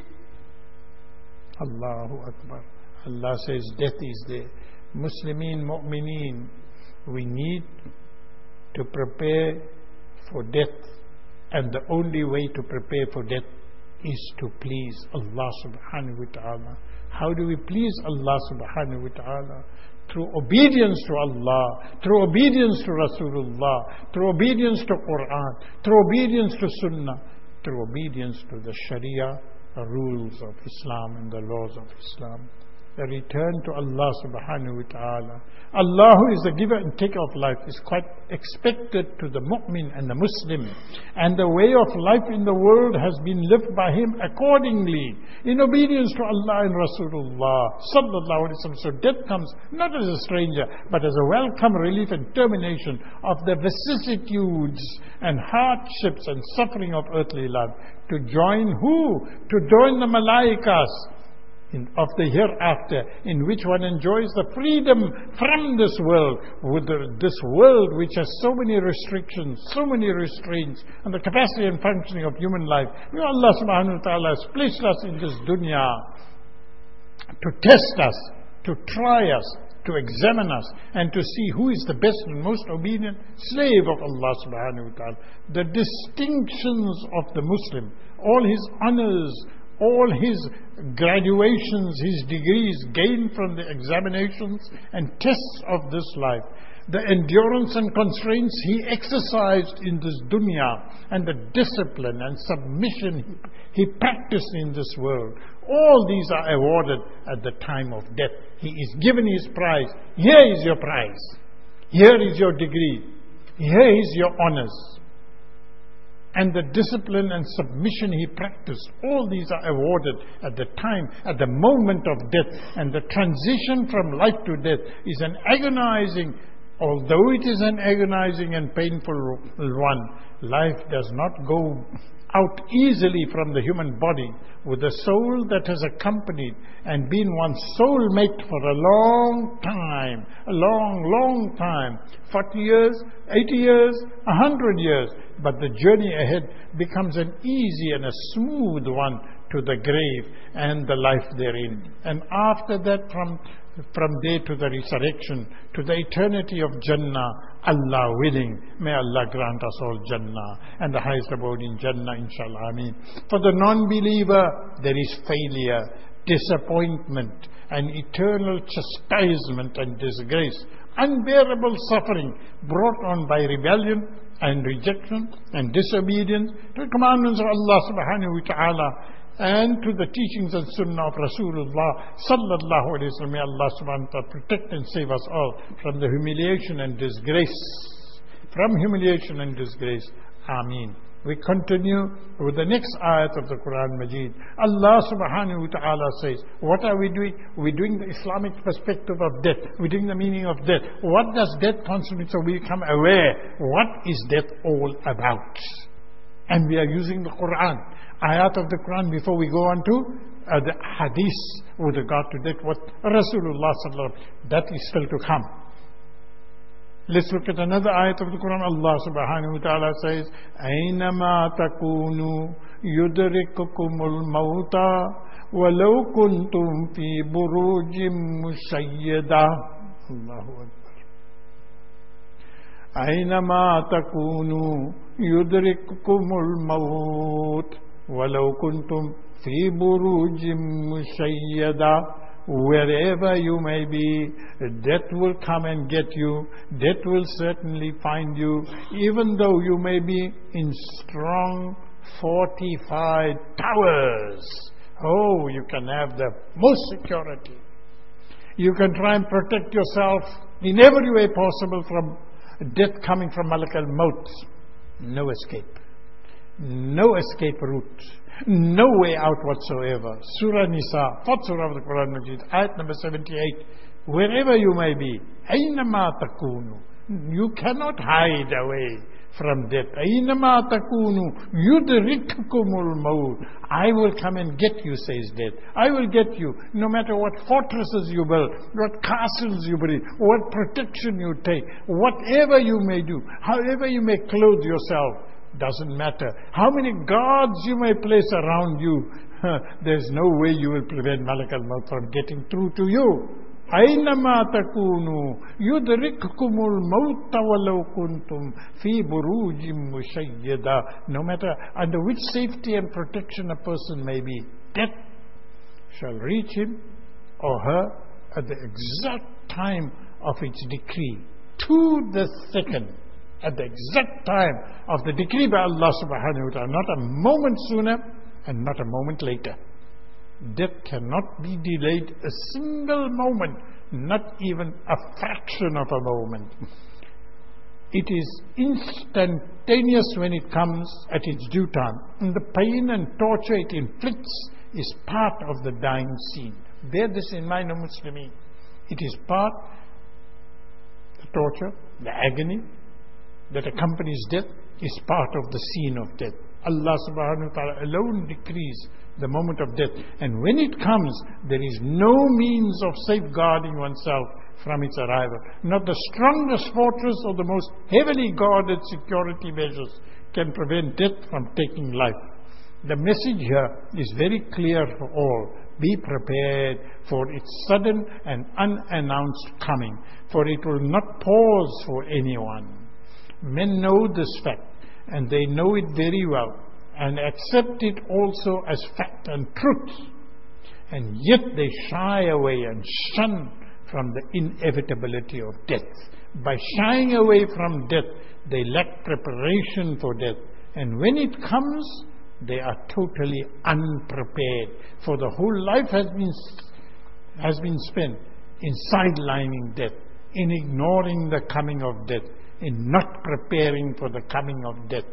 Allahu Akbar. Allah says death is there. Muslimin, mu'mineen, we need to prepare for death. And the only way to prepare for death is to please Allah subhanahu wa ta'ala. How do we please Allah subhanahu wa ta'ala? Through obedience to Allah, through obedience to Rasulullah, through obedience to Quran, through obedience to Sunnah, through obedience to the Sharia rules of Islam and the laws of Islam. The return to Allah subhanahu wa ta'ala. Allah, who is the giver and taker of life, is quite expected to the mu'min and the Muslim. And the way of life in the world has been lived by him accordingly, in obedience to Allah and Rasulullah sallallahu alaihi wasallam. So death comes not as a stranger, but as a welcome relief and termination of the vicissitudes and hardships and suffering of earthly life. To join who? To join the Malaikas of the hereafter, in which one enjoys the freedom from this world, with this world which has so many restrictions, so many restraints on the capacity and functioning of human life. May Allah subhanahu wa ta'ala has placed us in this dunya to test us, to try us, to examine us, and to see who is the best and most obedient slave of Allah subhanahu wa ta'ala. The distinctions of the Muslim, all his honors, all his graduations, his degrees gained from the examinations and tests of this life, the endurance and constraints he exercised in this dunya, and the discipline and submission he practiced in this world, all these are awarded at the time of death. He is given his prize. Here is your prize. Here is your degree. Here is your honors. And the discipline and submission he practiced, all these are awarded at the time, at the moment of death. And the transition from life to death is an agonizing, although it is an agonizing and painful one, life does not go out easily from the human body, with the soul that has accompanied and been one's soulmate for a long time, a long time, 40 years, 80 years, 100 years. But the journey ahead becomes an easy and a smooth one to the grave and the life therein. And after that, from there to the resurrection, to the eternity of Jannah, Allah willing, may Allah grant us all Jannah and the highest abode in Jannah, inshallah, ameen. For the non-believer, there is failure, disappointment, and eternal chastisement and disgrace, unbearable suffering brought on by rebellion and rejection and disobedience to the commandments of Allah subhanahu wa ta'ala, and to the teachings and sunnah of Rasulullah sallallahu alaihi wasallam. May Allah subhanahu wa ta'ala protect and save us all from the humiliation and disgrace. From humiliation and disgrace. Ameen. We continue with the next ayat of the Quran Majid. Allah subhanahu wa ta'ala says, what are we doing? We're doing the Islamic perspective of death. We're doing the meaning of death. What does death constitute? So we become aware. What is death all about? And we are using the Quran, ayat of the Quran, before we go on to the hadith with regard to that, what Rasulullah sallallahu alaihi wasallam, that is still to come. Let's look at another ayat of the Quran. Allah subhanahu wa ta'ala says, أَيْنَمَا تَكُونُوا يُدْرِكُكُمُ الْمَوْتَى وَلَوْ كُنْتُمْ فِي بُرُوجٍ مُشَيَّدَةٍ. Allahu Akbar. أَيْنَمَا تَكُونُوا يُدْرِكُكُمُ الْمَوْتَ وَلَوْ كُنْتُمْ فِي بُرُوجٍ مُشَيَّدَةٍ. Wherever you may be, death will come and get you. Death will certainly find you, even though you may be in strong, fortified towers. Oh, you can have the most security. You can try and protect yourself in every way possible from death coming from Malak al-Maut. No escape. no escape route, no way out whatsoever. Surah Nisa, fourth surah of the Quran Majid, ayat number 78. Wherever you may be, أَيْنَمَا تَكُونُوا, you cannot hide away from death. أَيْنَمَا تَكُونُوا يُدْرِكْكُمُ الْمَوْتِ, I will come and get you, says death. I will get you, no matter what fortresses you build, what castles you build, what protection you take, whatever you may do, however you may clothe yourself, doesn't matter. How many guards you may place around you, there's no way you will prevent Malak al-Maut from getting through to you. أَيْنَمَا تَكُونُوا يُدْرِكْكُمُ الْمَوْتَ وَلَوْ كُنْتُمْ فِي بُرُوجٍ مُشَيَّدَةٍ. No matter under which safety and protection a person may be, death shall reach him or her at the exact time of its decree, to the second, at the exact time of the decree by Allah subhanahu wa ta'ala, not a moment sooner and not a moment later. Death cannot be delayed a single moment, not even a fraction of a moment. It is instantaneous when it comes at its due time. And the pain and torture it inflicts is part of the dying scene. Bear this in mind, O Muslimin. It is part, the torture, the agony that accompanies death is part of the scene of death. Allah subhanahu wa ta'ala alone decrees the moment of death. And when it comes, there is no means of safeguarding oneself from its arrival. Not the strongest fortress or the most heavily guarded security measures can prevent death from taking life. The message here is very clear for all. Be prepared for its sudden and unannounced coming, for it will not pause for anyone. Men know this fact, and they know it very well, and accept it also as fact and truth. And yet they shy away and shun from the inevitability of death. By shying away from death, they lack preparation for death. And when it comes, they are totally unprepared. For the whole life has been spent in sidelining death, in ignoring the coming of death, in not preparing for the coming of death.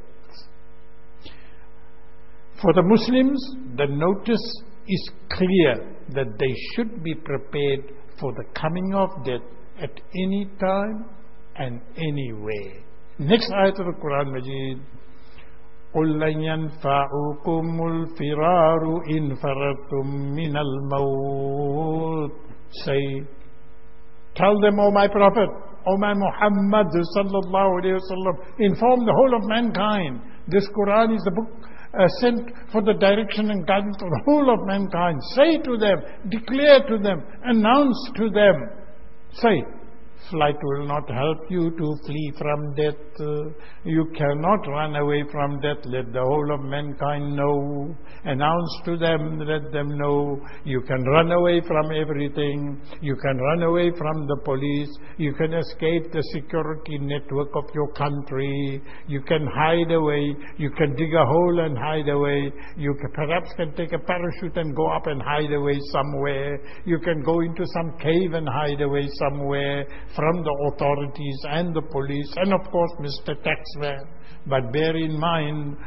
For the Muslims, the notice is clear that they should be prepared for the coming of death at any time and anywhere. Next ayat of the Quran Majid, قُلْ لَنْ يَنْفَعُكُمُ الْفِرَارُ إِنْ فَرَرْتُمْ مِنَ الْمَوْتِ. Say, tell them, O my Prophet, O my Muhammad sallallahu alayhi wa sallam, inform the whole of mankind. This Quran is the book sent for the direction and guidance of the whole of mankind. Say to them, declare to them, announce to them. Say, flight will not help you to flee from death. You cannot run away from death. Let the whole of mankind know. Announce to them, let them know. You can run away from everything. You can run away from the police. You can escape the security network of your country. You can hide away. You can dig a hole and hide away. You perhaps can take a parachute and go up and hide away somewhere. You can go into some cave and hide away somewhere from the authorities and the police and of course Mr. Taxman. But bear in mind,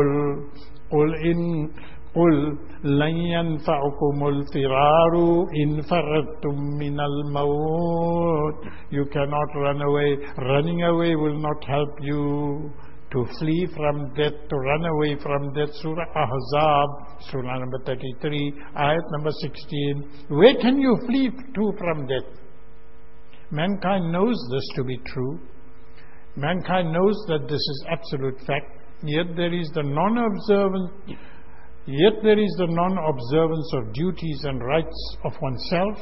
قُلْ لَنْ يَنْفَعُكُمُ الْفِرَارُ إِنْ فَرَرْتُمْ مِنَ الْمَوْتِ. You cannot run away. Running away will not help you. To flee from death, to run away from death. Surah Ahzab, Surah number 33, ayat number 16. Where can you flee to from death? Mankind knows this to be true. Mankind knows that this is absolute fact. Yet there is the non-observance of duties and rights of oneself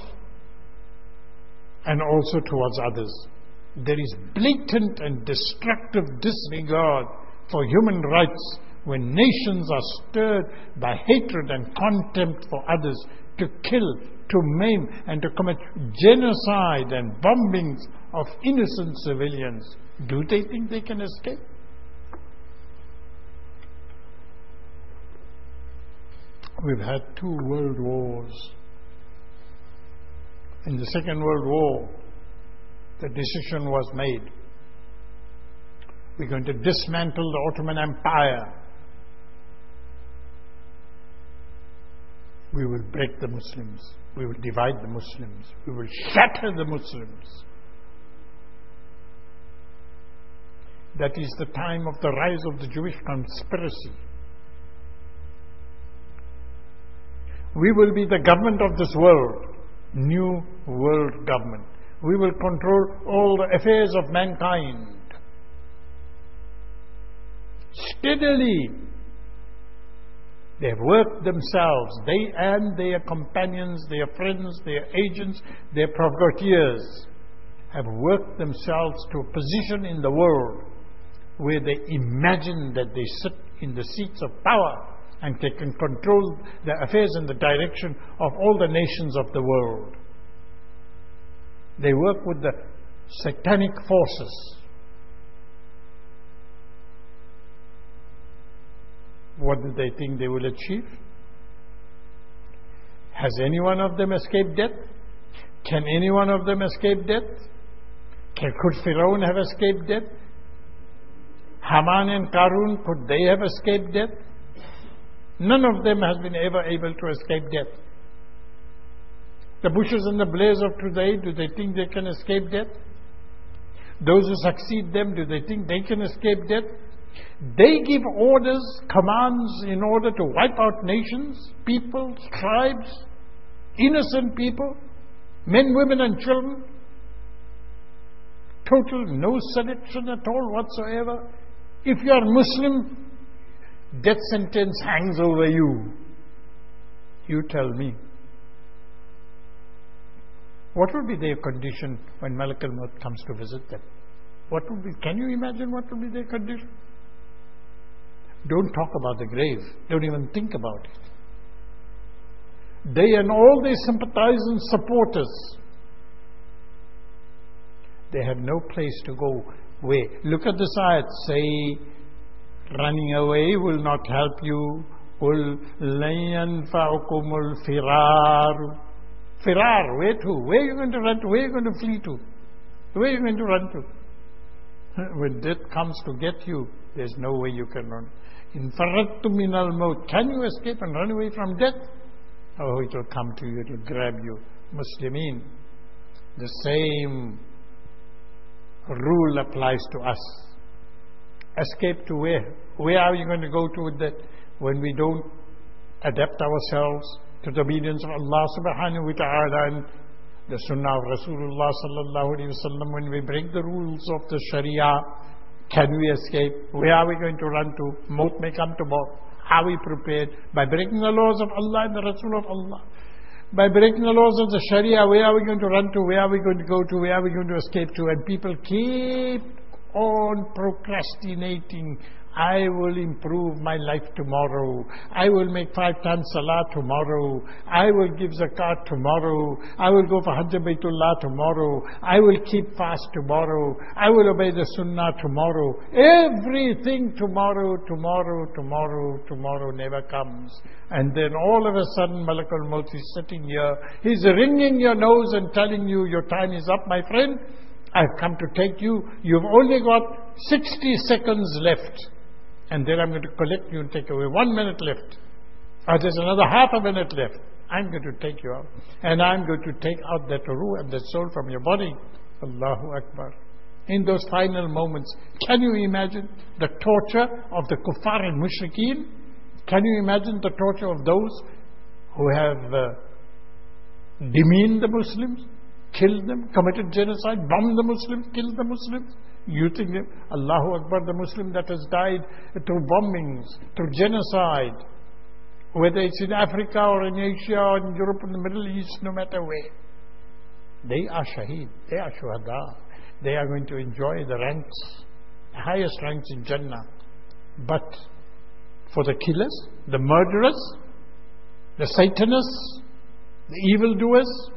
and also towards others. There is blatant and destructive disregard for human rights when nations are stirred by hatred and contempt for others to kill, to maim, and to commit genocide and bombings of innocent civilians. Do they think they can escape? We've had 2 world wars. In the Second World War, the decision was made. We're going to dismantle the Ottoman Empire. We will break the Muslims. We will divide the Muslims. We will shatter the Muslims. That is the time of the rise of the Jewish conspiracy. We will be the government of this world, new world government. We will control all the affairs of mankind. Steadily, they have worked themselves, they and their companions, their friends, their agents, their provocaeurs, have worked themselves to a position in the world where they imagine that they sit in the seats of power and they can control the affairs and the direction of all the nations of the world. They work with the satanic forces. What do they think they will achieve? Has any one of them escaped death? Can any one of them escape death? Could Pharaoh have escaped death? Haman and Qarun, could they have escaped death? None of them has been ever able to escape death. The Bushes and the Blairs of today, do they think they can escape death? Those who succeed them, do they think they can escape death? They give orders, commands in order to wipe out nations, peoples, tribes, innocent people, men, women and children. Total no selection at all whatsoever. If you are Muslim, death sentence hangs over you. You tell me. What will be their condition when Malak al-Maut comes to visit them? What would be? Can you imagine what will be their condition? Don't talk about the grave. Don't even think about it. They and all their sympathizers and supporters, they have no place to go. Where? Look at this ayat. Say, running away will not help you. قُلْ لَن يَنْفَعُكُمُ الْفِرَارُ. Firar, where to? Where are you going to run to? Where are you going to flee to? Where are you going to run to? When death comes to get you, there's no way you can run. In farattu min al-maut. Can you escape and run away from death? Oh, it will come to you, it will grab you. Muslimin, the same rule applies to us. Escape to where? Where are you going to go to with that? When we don't adapt ourselves to the obedience of Allah subhanahu wa ta'ala and the sunnah of Rasulullah sallallahu alayhi wa sallam, when we break the rules of the Sharia, can we escape? Where are we going to run to? Maut may come tomorrow. Are we prepared? By breaking the laws of Allah and the Rasul of Allah. By breaking the laws of the Sharia, where are we going to run to? Where are we going to go to? Where are we going to escape to? And people keep on procrastinating. I will improve my life tomorrow. I will make 5 times salah tomorrow. I will give zakat tomorrow. I will go for Hajj Baytullah tomorrow. I will keep fast tomorrow. I will obey the sunnah tomorrow. Everything tomorrow, tomorrow, tomorrow, tomorrow never comes. And then all of a sudden Malak al-Maut is sitting here. He's wringing your nose and telling you, your time is up, my friend. I've come to take you. You've only got 60 seconds left. And then I'm going to collect you and take away 1 minute left. Or there's another half a minute left. I'm going to take you out. And I'm going to take out that ruh and that soul from your body. Allahu Akbar. In those final moments, can you imagine the torture of the kuffar and mushrikeen? Can you imagine the torture of those who have demeaned the Muslims, killed them, committed genocide, bombed the Muslims, killed the Muslims? You think, Allahu Akbar, the Muslim that has died through bombings, through genocide, whether it's in Africa or in Asia or in Europe, in the Middle East, no matter where. They are shaheed, they are shuhada. They are going to enjoy the ranks, the highest ranks in Jannah. But for the killers, the murderers, the Satanists, the evildoers,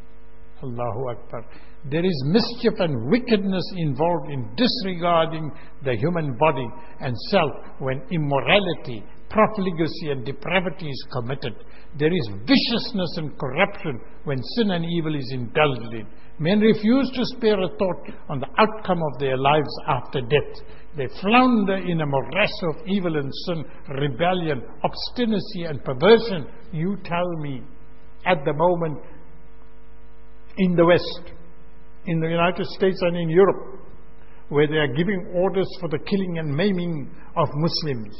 Allahu Akbar. There is mischief and wickedness involved in disregarding the human body and self when immorality, profligacy and depravity is committed. There is viciousness and corruption when sin and evil is indulged in. Men refuse to spare a thought on the outcome of their lives after death. They flounder in a morass of evil and sin, rebellion, obstinacy and perversion. You tell me, at the moment, in the West, in the United States and in Europe, where they are giving orders for the killing and maiming of Muslims,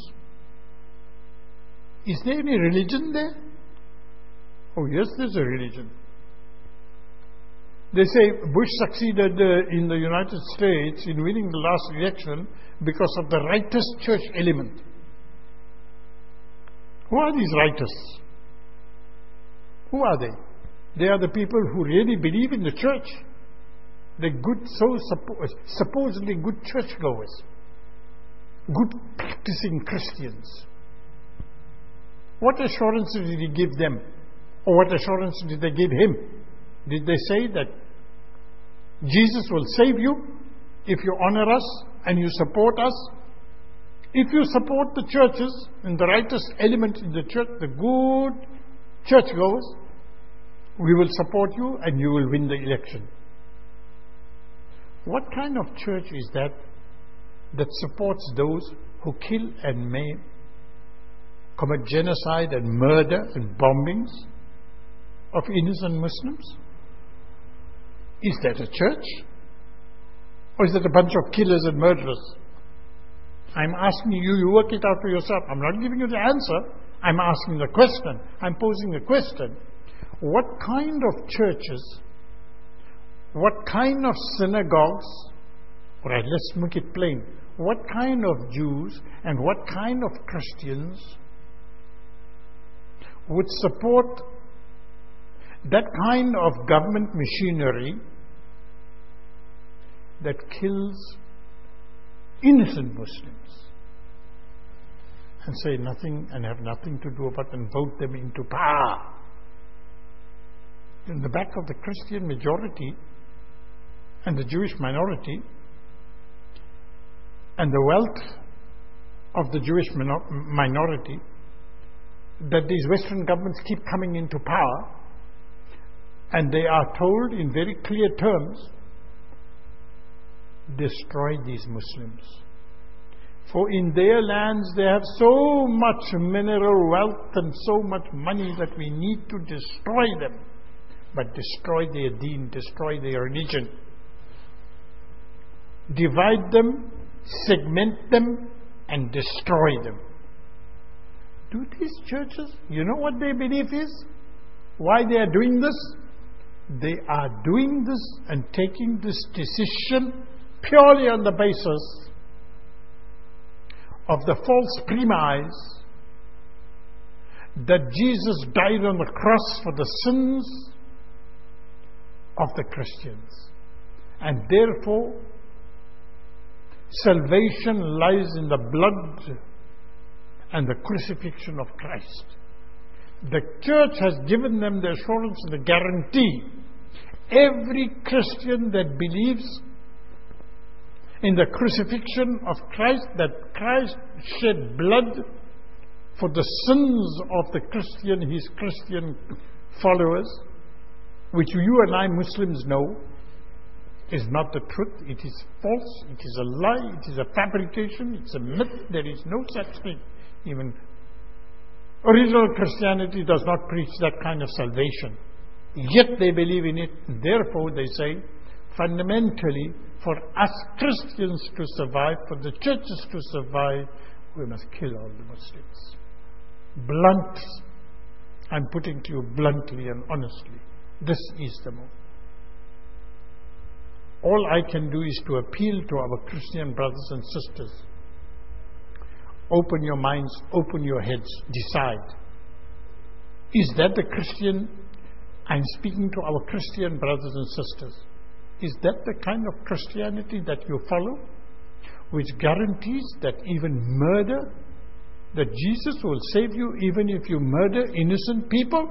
is there any religion there? Oh yes, there's a religion. They say Bush succeeded in the United States in winning the last election because of the righteous church element. Who are these righteous? Who are they? They are the people who really believe in the church. They're good, supposedly good churchgoers, good practicing Christians. What assurances did he give them? Or what assurance did they give him? Did they say that Jesus will save you if you honor us and you support us? If you support the churches and the righteous element in the church, the good churchgoers, we will support you and you will win the election. What kind of church is that supports those who kill and maim, commit genocide and murder and bombings of innocent Muslims? Is that a church? Or is that a bunch of killers and murderers? I'm asking you, you work it out for yourself. I'm not giving you the answer. I'm asking the question. I'm posing the question. What kind of churches, what kind of synagogues, alright, let's make it plain. What kind of Jews and what kind of Christians would support that kind of government machinery that kills innocent Muslims and say nothing and have nothing to do about and vote them into power? In the back of the Christian majority and the Jewish minority and the wealth of the Jewish minority, that these Western governments keep coming into power, and they are told in very clear terms, destroy these Muslims. For in their lands they have so much mineral wealth and so much money that we need to destroy them. But destroy their deen, destroy their religion. Divide them, segment them, and destroy them. Do these churches, you know what their belief is? Why they are doing this? They are doing this and taking this decision purely on the basis of the false premise that Jesus died on the cross for the sins of the Christians, and therefore salvation lies in the blood and the crucifixion of Christ. The church has given them the assurance and the guarantee. Every Christian that believes in the crucifixion of Christ, that Christ shed blood for the sins of the Christian, his Christian followers, which you and I Muslims know is not the truth. It is false, it is a lie, it is a fabrication, it's a myth. There is no such thing. Even original Christianity does not preach that kind of salvation. Yet they believe in it. Therefore they say, fundamentally, for us Christians to survive, for the churches to survive, we must kill all the Muslims. Blunt, I'm putting to you bluntly and honestly, this is the moment. All I can do is to appeal to our Christian brothers and sisters. Open your minds, open your heads, decide. Is that the Christian? I'm speaking to our Christian brothers and sisters. Is that the kind of Christianity that you follow, which guarantees that even murder, that Jesus will save you even if you murder innocent people?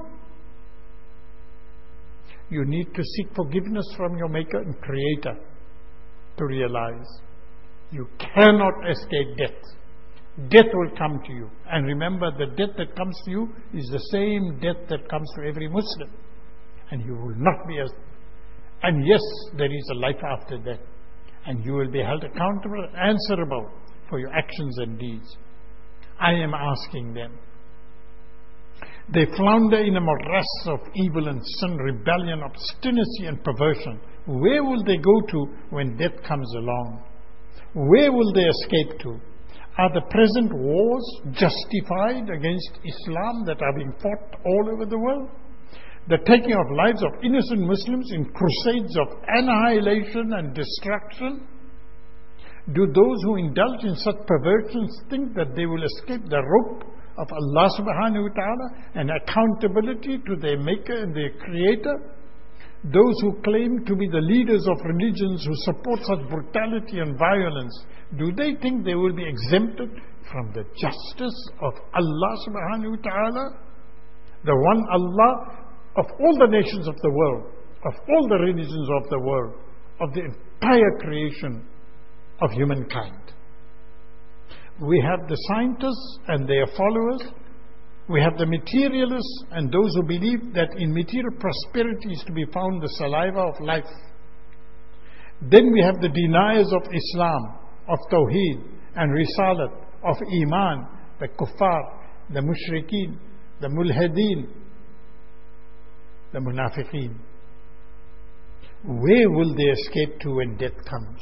You need to seek forgiveness from your Maker and Creator to realize you cannot escape death. death will come to you. And remember, the death that comes to you is the same death that comes to every Muslim. And you will not be and yes, there is a life after death. And you will be held accountable, answerable for your actions and deeds. I am asking them. They flounder in a morass of evil and sin, rebellion, obstinacy and perversion. Where will they go to when death comes along? Where will they escape to? Are the present wars justified against Islam that are being fought all over the world? The taking of lives of innocent Muslims in crusades of annihilation and destruction? Do those who indulge in such perversions think that they will escape the rope of Allah subhanahu wa ta'ala and accountability to their maker and their creator? Those who claim to be the leaders of religions who support such brutality and violence, do they think they will be exempted from the justice of Allah subhanahu wa ta'ala? The one Allah of all the nations of the world, of all the religions of the world, of the entire creation of humankind. We have the scientists and their followers. We have the materialists and those who believe that in material prosperity is to be found the saliva of life. Then we have the deniers of Islam, of Tawheed and Risalat, of Iman, the Kuffar, the Mushrikeen, the Mulhideen, the Munafiqeen. Where will they escape to when death comes?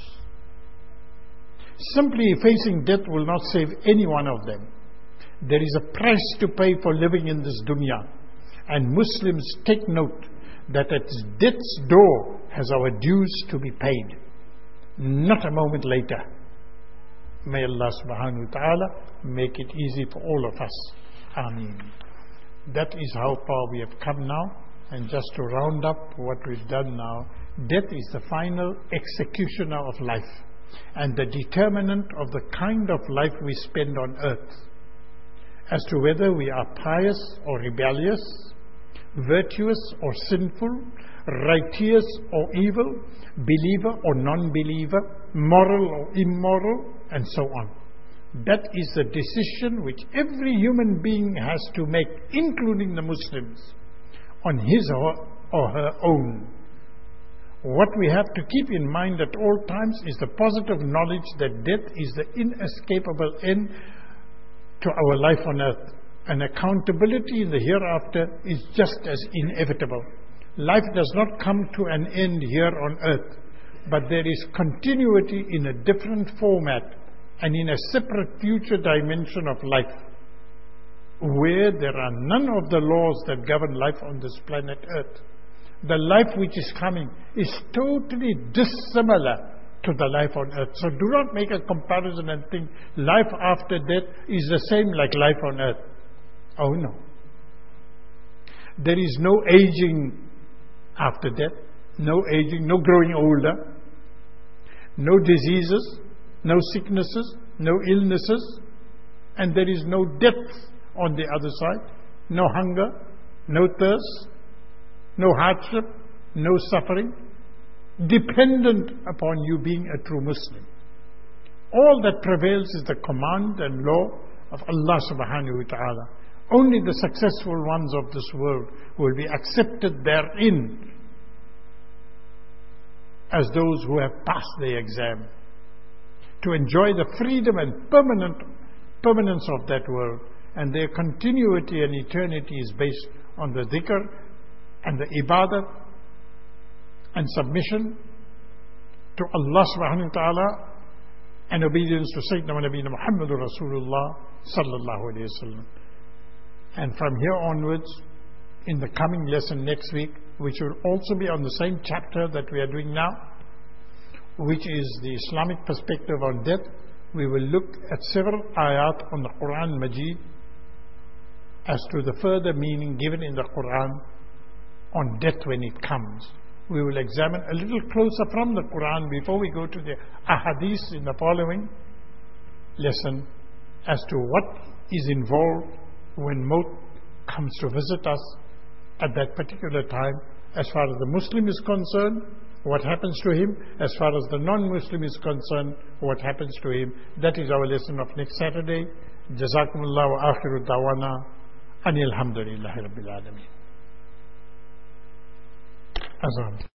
Simply facing death will not save any one of them. There is a price to pay for living in this dunya. And Muslims take note that at death's door has our dues to be paid. Not a moment later. May Allah subhanahu wa ta'ala make it easy for all of us. Ameen. That is how far we have come now. And just to round up what we've done now, death is the final executioner of life and the determinant of the kind of life we spend on earth. As to whether we are pious or rebellious, virtuous or sinful, righteous or evil, believer or non-believer, moral or immoral, and so on. That is the decision which every human being has to make, including the Muslims, on his or her own. What we have to keep in mind at all times is the positive knowledge that death is the inescapable end to our life on earth. And accountability in the hereafter is just as inevitable. Life does not come to an end here on earth, but there is continuity in a different format and in a separate future dimension of life, where there are none of the laws that govern life on this planet earth. The life which is coming is totally dissimilar to the life on earth. So do not make a comparison and think life after death is the same like life on earth. Oh no. There is no aging after death, no aging, no growing older, no diseases, no sicknesses, no illnesses, and there is no death on the other side, no hunger, no thirst, no hardship, no suffering, dependent upon you being a true Muslim. All that prevails is the command and law of Allah subhanahu wa ta'ala. Only the successful ones of this world will be accepted therein as those who have passed the exam, to enjoy the freedom and permanence of that world. And their continuity and eternity is based on the dhikr and the ibadah and submission to Allah subhanahu wa ta'ala and obedience to Sayyidina wa Nabiyina Muhammadur Rasulullah sallallahu alayhi wa sallam. And from here onwards, in the coming lesson next week, which will also be on the same chapter that we are doing now, which is the Islamic perspective on death, we will look at several ayat on the Quran Majid as to the further meaning given in the Quran on death when it comes. We will examine a little closer from the Quran before we go to the ahadith in the following lesson as to what is involved when maut comes to visit us at that particular time, as far as the Muslim is concerned, What happens to him, as far as the non-Muslim is concerned, what happens to him, that is our lesson of next Saturday. Jazakumullah wa akhiru dawana anil hamdulillahi rabbil alameen. Azan.